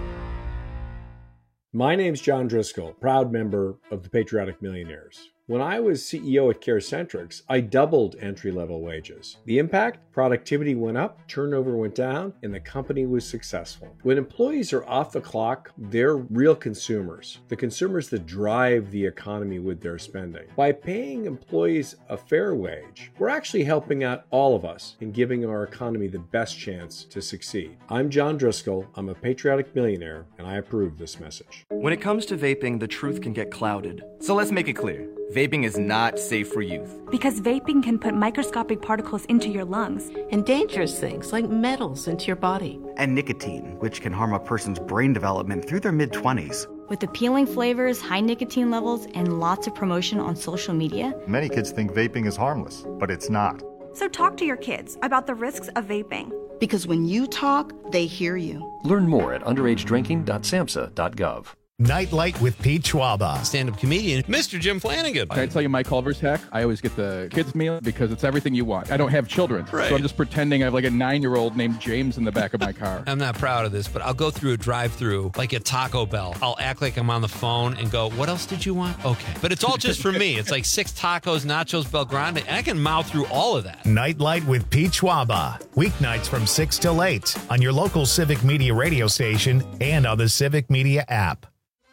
Speaker 4: My name's John Driscoll, proud member of the Patriotic Millionaires. When I was C E O at CareCentrix, I doubled entry-level wages. The impact? Productivity went up, turnover went down, and the company was successful. When employees are off the clock, they're real consumers, the consumers that drive the economy with their spending. By paying employees a fair wage, we're actually helping out all of us in giving our economy the best chance to succeed. I'm John Driscoll, I'm a patriotic millionaire, and I approve this message.
Speaker 16: When it comes to vaping, the truth can get clouded. So let's make it clear. Vaping is not safe for youth.
Speaker 18: Because vaping can put microscopic particles into your lungs.
Speaker 19: And dangerous things like metals into your body.
Speaker 16: And nicotine, which can harm a person's brain development through their mid-twenties.
Speaker 18: With appealing flavors, high nicotine levels, and lots of promotion on social media,
Speaker 20: many kids think vaping is harmless, but it's not.
Speaker 18: So talk to your kids about the risks of vaping.
Speaker 19: Because when you talk, they hear you.
Speaker 27: Learn more at underage drinking dot samhsa dot gov.
Speaker 1: Nightlight with Pete Schwaba.
Speaker 28: Stand-up comedian, Mister Jim Flanagan.
Speaker 29: Can I tell you my Culver's hack? I always get the kids meal because it's everything you want. I don't have children,
Speaker 28: right.
Speaker 29: So I'm just pretending I have like a nine-year-old named James in the back of my car.
Speaker 28: I'm not proud of this, but I'll go through a drive-through like at Taco Bell. I'll act like I'm on the phone and go, what else did you want? Okay. But it's all just for me. It's like six tacos, nachos, Bel Grande, and I can mouth through all of that.
Speaker 1: Nightlight with Pete Schwaba. Weeknights from six till eight on your local Civic Media radio station and on the Civic Media app.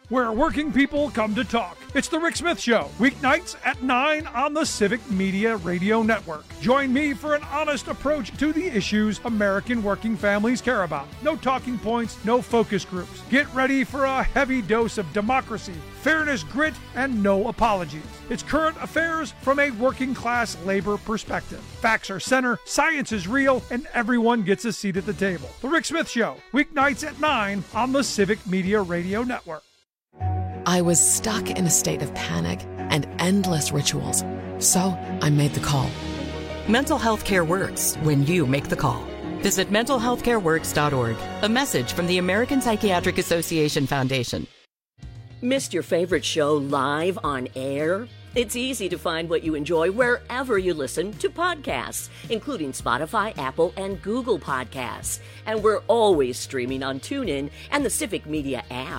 Speaker 5: where working people come to talk. It's The Rick Smith Show, weeknights at nine on the Civic Media Radio Network. Join me for an honest approach to the issues American working families care about. No talking points, no focus groups. Get ready for a heavy dose of democracy, fairness, grit, and no apologies. It's current affairs from a working class labor perspective. Facts are center, science is real, and everyone gets a seat at the table. The Rick Smith Show, weeknights at nine on the Civic Media Radio Network.
Speaker 6: I was stuck in a state of panic and endless rituals. So I made the call.
Speaker 3: Mental health care works when you make the call. Visit mental health care works dot org. A message from the American Psychiatric Association Foundation.
Speaker 24: Missed your favorite show live on air? It's easy to find what you enjoy wherever you listen to podcasts, including Spotify, Apple, and Google Podcasts. And we're always streaming on TuneIn and the Civic Media app.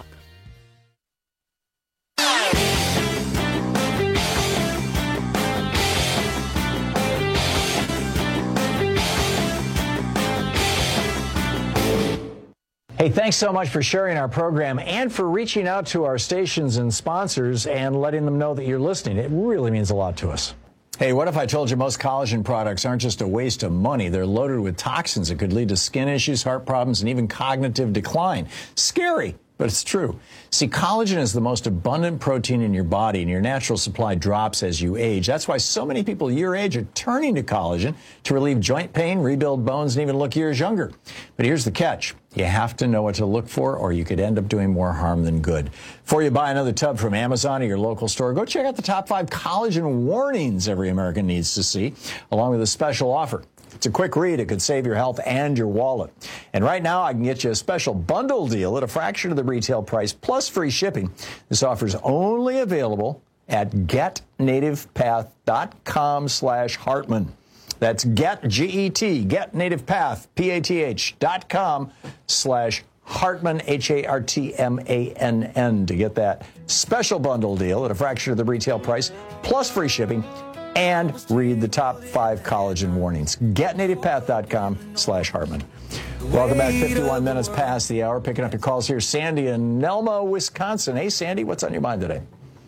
Speaker 22: Hey, thanks so much for sharing our program and for reaching out to our stations and sponsors and letting them know that you're listening. It really means a lot to us. Hey, what if I told you most collagen products aren't just a waste of money? They're loaded with toxins that could lead to skin issues, heart problems, and even cognitive decline. Scary, but it's true. See, collagen is the most abundant protein in your body, and your natural supply drops as you age. That's why so many people your age are turning to collagen to relieve joint pain, rebuild bones, and even look years younger. But here's the catch. You have to know what to look for, or you could end up doing more harm than good. Before you buy another tub from Amazon or your local store, go check out the top five collagen warnings every American needs to see, along with a special offer. It's a quick read. It could save your health and your wallet. And right now, I can get you a special bundle deal at a fraction of the retail price, plus free shipping. This offer is only available at get native path dot com slash Hartman. That's get, G E T, getnativepath, P A T H, dot com slash Hartman, H A R T M A N N, to get that special bundle deal at a fraction of the retail price, plus free shipping, and read the top five collagen warnings. get native path dot com slash Hartman. Welcome back. fifty-one minutes past the hour. Picking up your calls here. Sandy in Nelma, Wisconsin. Hey, Sandy, what's on your mind today?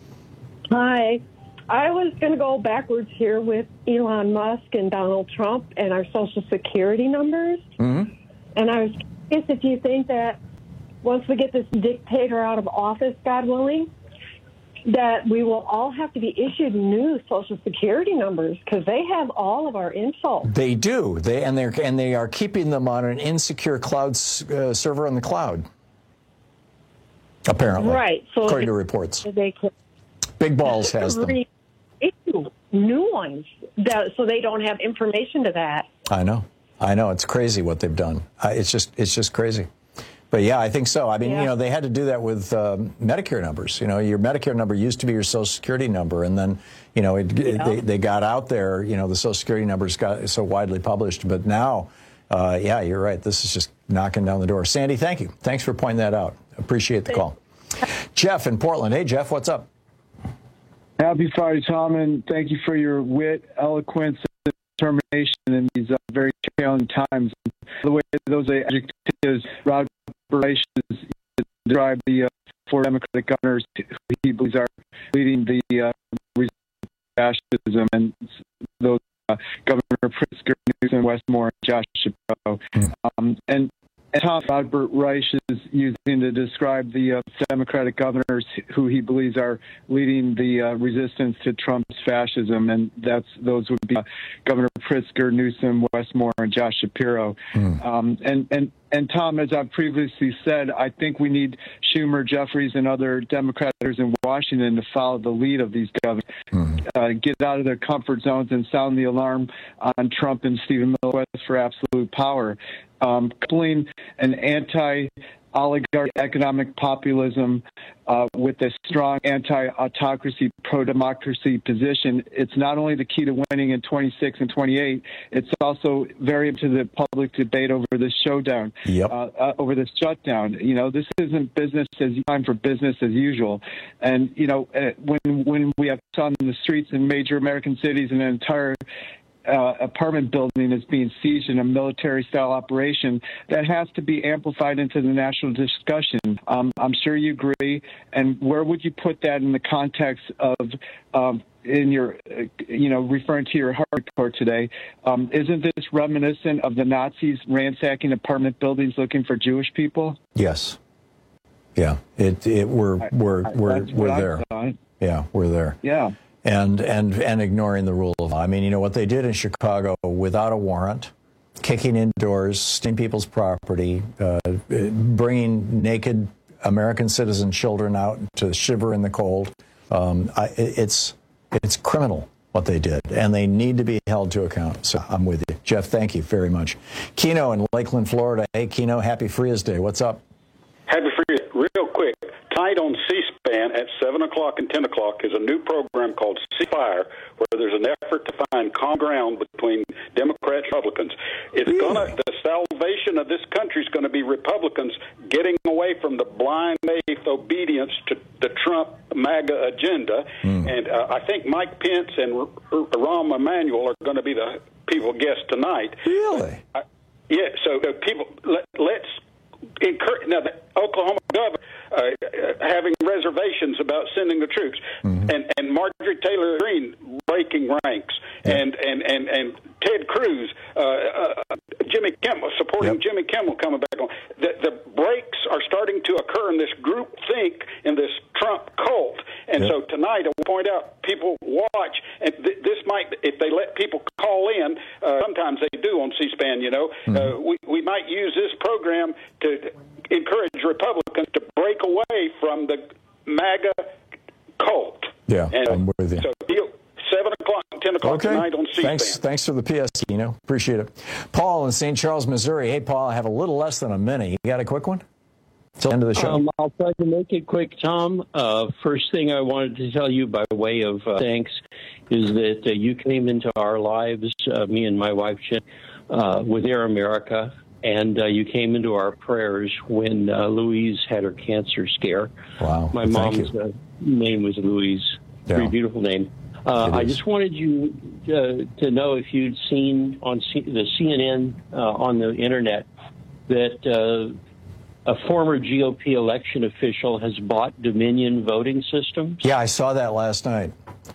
Speaker 7: Hi. I was going to go backwards here with Elon Musk and Donald Trump and our Social Security numbers.
Speaker 22: Mm-hmm.
Speaker 7: And I was curious if you think that once we get this dictator out of office, God willing, that we will all have to be issued new Social Security numbers because they have all of our info.
Speaker 22: They do. They and they're and they are keeping them on an insecure cloud uh, server on the cloud. Apparently,
Speaker 7: right? So
Speaker 22: according
Speaker 7: they,
Speaker 22: to reports,
Speaker 7: they can
Speaker 22: Big Balls has them.
Speaker 7: Issue new ones that, so they don't have information to that.
Speaker 22: I know. I know. It's crazy what they've done. Uh, it's just it's just crazy. But yeah, I think so. I mean, yeah. you know, they had to do that with um, Medicare numbers. You know, your Medicare number used to be your Social Security number, and then, you know, it, yeah. they, they got out there. You know, the Social Security numbers got so widely published. But now, uh, yeah, you're right. This is just knocking down the door. Sandy, thank you. Thanks for pointing that out. Appreciate the call. Jeff in Portland. Hey, Jeff, what's up?
Speaker 8: Happy Friday, Tom, and thank you for your wit, eloquence, and determination in these uh, very challenging times. The way those adjectives, Rod Reich described the uh, four Democratic governors who he believes are leading the uh, fascism, and those uh, Governor Pritzker, Newsom, Westmore, and Josh Shapiro. Um, and And Tom Robert Reich is using to describe the uh, Democratic governors who he believes are leading the uh, resistance to Trump's fascism, and that's those would be uh, Governor Pritzker, Newsom, Westmore, and Josh Shapiro. Mm. Um, and and and Tom, as I've previously said, I think we need Schumer, Jeffries, and other Democrats in Washington to follow the lead of these governors, mm. uh, get out of their comfort zones and sound the alarm on Trump and Stephen Miller West for absolute power. Um, coupling an anti-oligarch economic populism uh, with a strong anti-autocracy, pro-democracy position, it's not only the key to winning in twenty-six and twenty-eight, it's also very to the public debate over this showdown,
Speaker 22: yep.
Speaker 8: uh, uh, over this shutdown. You know, this isn't business as time for business as usual. And, you know, uh, when when we have on the streets in major American cities and an entire uh, apartment building is being sieged in a military-style operation, that has to be amplified into the national discussion. Um, I'm sure you agree. And where would you put that in the context of, um, in your, uh, you know, referring to your Hart report today? Um, isn't this reminiscent of the Nazis ransacking apartment buildings looking for Jewish people?
Speaker 22: Yes. Yeah. It. It. We're. We're.
Speaker 8: I,
Speaker 22: we're. We're
Speaker 8: I
Speaker 22: there.
Speaker 8: thought.
Speaker 22: Yeah. We're there.
Speaker 8: Yeah.
Speaker 22: And and and ignoring the rule of law. I mean, you know what they did in Chicago without a warrant, kicking indoors, stealing people's property, uh, bringing naked American citizen children out to shiver in the cold. Um, I, it's it's criminal what they did, and they need to be held to account. So I'm with you, Jeff. Thank you very much. Keno in Lakeland, Florida. Hey, Keno, happy Frias Day. What's up?
Speaker 9: Happy Frias. Real quick. Tonight on C-SPAN at seven o'clock and ten o'clock is a new program called C-Fire, where there's an effort to find common ground between Democrats and Republicans. It's really? gonna the salvation of this country is going to be Republicans getting away from the blind faith obedience to the Trump MAGA agenda. Mm. And uh, I think Mike Pence and R- R- Rahm Emanuel are going to be the people guests tonight.
Speaker 22: Really?
Speaker 9: Uh, yeah, so uh, people, let, let's encourage. Now, the Oklahoma governor uh, having reservations about sending the troops, mm-hmm. and, and Marjorie Taylor Greene breaking ranks, yeah. and, and, and, and Ted Cruz, uh, uh, Jimmy Kimmel, supporting yep. Jimmy Kimmel coming back on. The, the breaks are starting to occur in this group think in this Trump cult. And yep. so tonight, I will point out, people watch, and th- this might, if they let people call in, uh, sometimes they do on C-SPAN, you know, mm-hmm. uh, we, we might use this program to encourage Republicans to break away from the MAGA cult.
Speaker 22: Yeah,
Speaker 9: and,
Speaker 22: I'm with you.
Speaker 9: So, seven o'clock, ten o'clock
Speaker 22: okay.
Speaker 9: tonight on C-SPAN.
Speaker 22: Thanks, thanks for the P S, Keno. Appreciate it. Paul in Saint Charles, Missouri. Hey, Paul, I have a little less than a minute. You got a quick one? Till the end of the show.
Speaker 10: Um, I'll try to make it quick, Tom. Uh, first thing I wanted to tell you by way of uh, thanks is that uh, you came into our lives, uh, me and my wife, Jen, uh, with Air America, and uh, you came into our prayers when uh, Louise had her cancer scare.
Speaker 22: Wow.
Speaker 10: My mom's uh, name was Louise.
Speaker 22: Yeah.
Speaker 10: Pretty beautiful name. Uh, I just wanted you uh, to know if you'd seen on C- the C N N uh, on the Internet that uh, a former G O P election official has bought Dominion voting systems.
Speaker 22: Yeah, I saw that last night.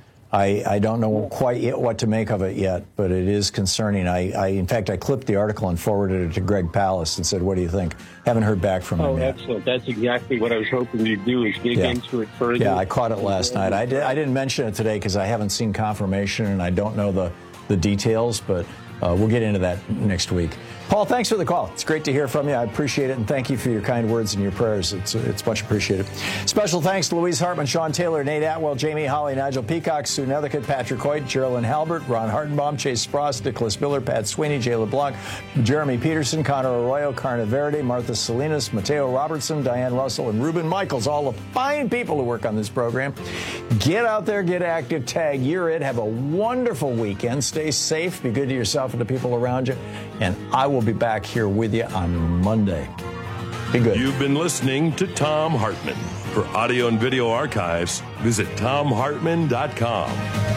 Speaker 22: I, I don't know quite yet what to make of it yet, but it is concerning. I, I in fact, I clipped the article and forwarded it to Greg Palast and said, what do you think? Haven't heard back from him
Speaker 10: oh,
Speaker 22: yet.
Speaker 10: Excellent. That's exactly what I was hoping you'd do, is dig
Speaker 22: yeah.
Speaker 10: into it further.
Speaker 22: Yeah, I caught it last night. I, did, I didn't mention it today because I haven't seen confirmation and I don't know the, the details, but uh, we'll get into that next week. Paul, thanks for the call. It's great to hear from you. I appreciate it, and thank you for your kind words and your prayers. It's it's much appreciated. Special thanks to Louise Hartman, Sean Taylor, Nate Atwell, Jamie Holly, Nigel Peacock, Sue Nethercutt, Patrick Hoyt, Geraldine Halbert, Ron Hartenbaum, Chase Spross, Nicholas Miller, Pat Sweeney, Jay LeBlanc, Jeremy Peterson, Connor Arroyo, Carna Verde, Martha Salinas, Mateo Robertson, Diane Russell, and Ruben Michaels, all the fine people who work on this program. Get out there, get active, tag You're It. Have a wonderful weekend. Stay safe, be good to yourself and the people around you, and I will be back here with you on Monday. Be good.
Speaker 21: You've been listening to Thom Hartmann. For audio and video archives, visit thom hartmann dot com.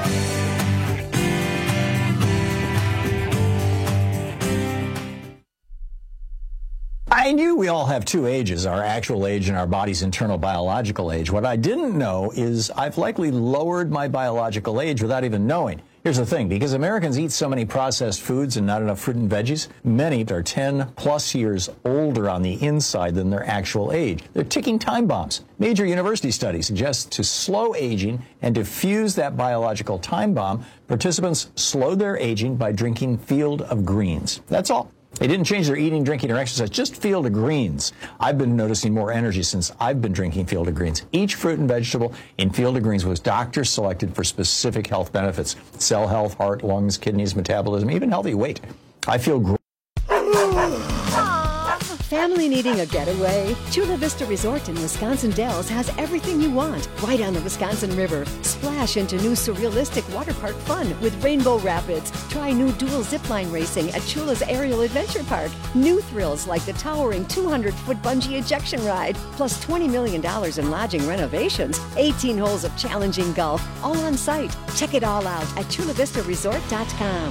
Speaker 22: I knew we all have two ages, our actual age and our body's internal biological age. What I didn't know is I've likely lowered my biological age without even knowing. Here's the thing, because Americans eat so many processed foods and not enough fruit and veggies, many are ten plus years older on the inside than their actual age. They're ticking time bombs. Major university studies suggest to slow aging and defuse that biological time bomb, participants slowed their aging by drinking Field of Greens. That's all. They didn't change their eating, drinking, or exercise, just Field of Greens. I've been noticing more energy since I've been drinking Field of Greens. Each fruit and vegetable in Field of Greens was doctor selected for specific health benefits: cell health, heart, lungs, kidneys, metabolism, even healthy weight. I feel great.
Speaker 2: Family needing a getaway? Chula Vista Resort in Wisconsin Dells has everything you want, right on the Wisconsin River. Splash into new surrealistic water park fun with Rainbow Rapids. Try new dual zipline racing at Chula's Aerial Adventure Park. New thrills like the towering two hundred foot bungee ejection ride, plus twenty million dollars in lodging renovations, eighteen holes of challenging golf, all on site. Check it all out at chula vista resort dot com.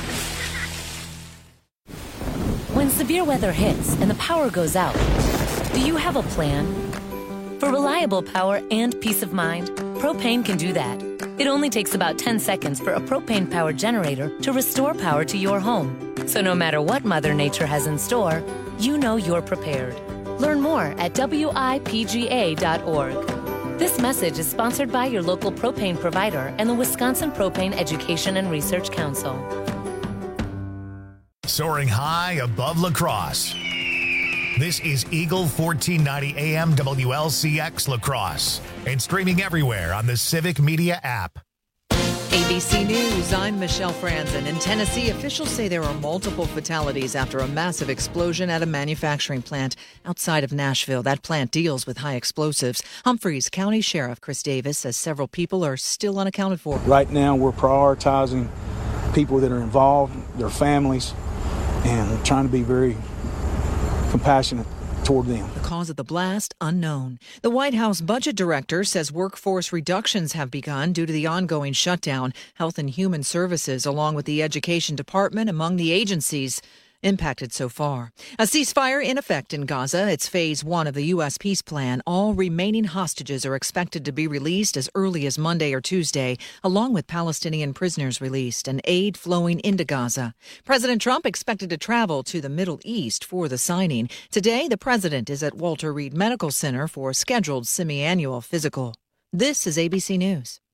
Speaker 11: When severe weather hits and the power goes out, do you have a plan? For reliable power and peace of mind, Propane can do that. It only takes about ten seconds for a propane-powered generator to restore power to your home. So no matter what Mother Nature has in store, you know you're prepared. Learn more at W I P G A dot org. This message is sponsored by your local propane provider and the Wisconsin Propane Education and Research Council.
Speaker 1: Soaring high above La Crosse. This is Eagle fourteen ninety A M W L C X La Crosse and streaming everywhere on the Civic Media app.
Speaker 12: A B C News, I'm Michelle Franzen. In Tennessee, officials say there are multiple fatalities after a massive explosion at a manufacturing plant outside of Nashville. That plant deals with high explosives. Humphreys County Sheriff Chris Davis says several people are still unaccounted for.
Speaker 13: Right now, we're prioritizing people that are involved, their families, and trying to be very compassionate toward them.
Speaker 12: The cause of the blast, unknown. The White House budget director says workforce reductions have begun due to the ongoing shutdown. Health and Human Services, along with the Education Department, among the agencies impacted so far. A ceasefire in effect in Gaza. It's phase one of the U S peace plan. All remaining hostages are expected to be released as early as Monday or Tuesday, along with Palestinian prisoners released and aid flowing into Gaza. President Trump expected to travel to the Middle East for the signing. Today, the president is at Walter Reed Medical Center for a scheduled semi-annual physical. This is A B C News.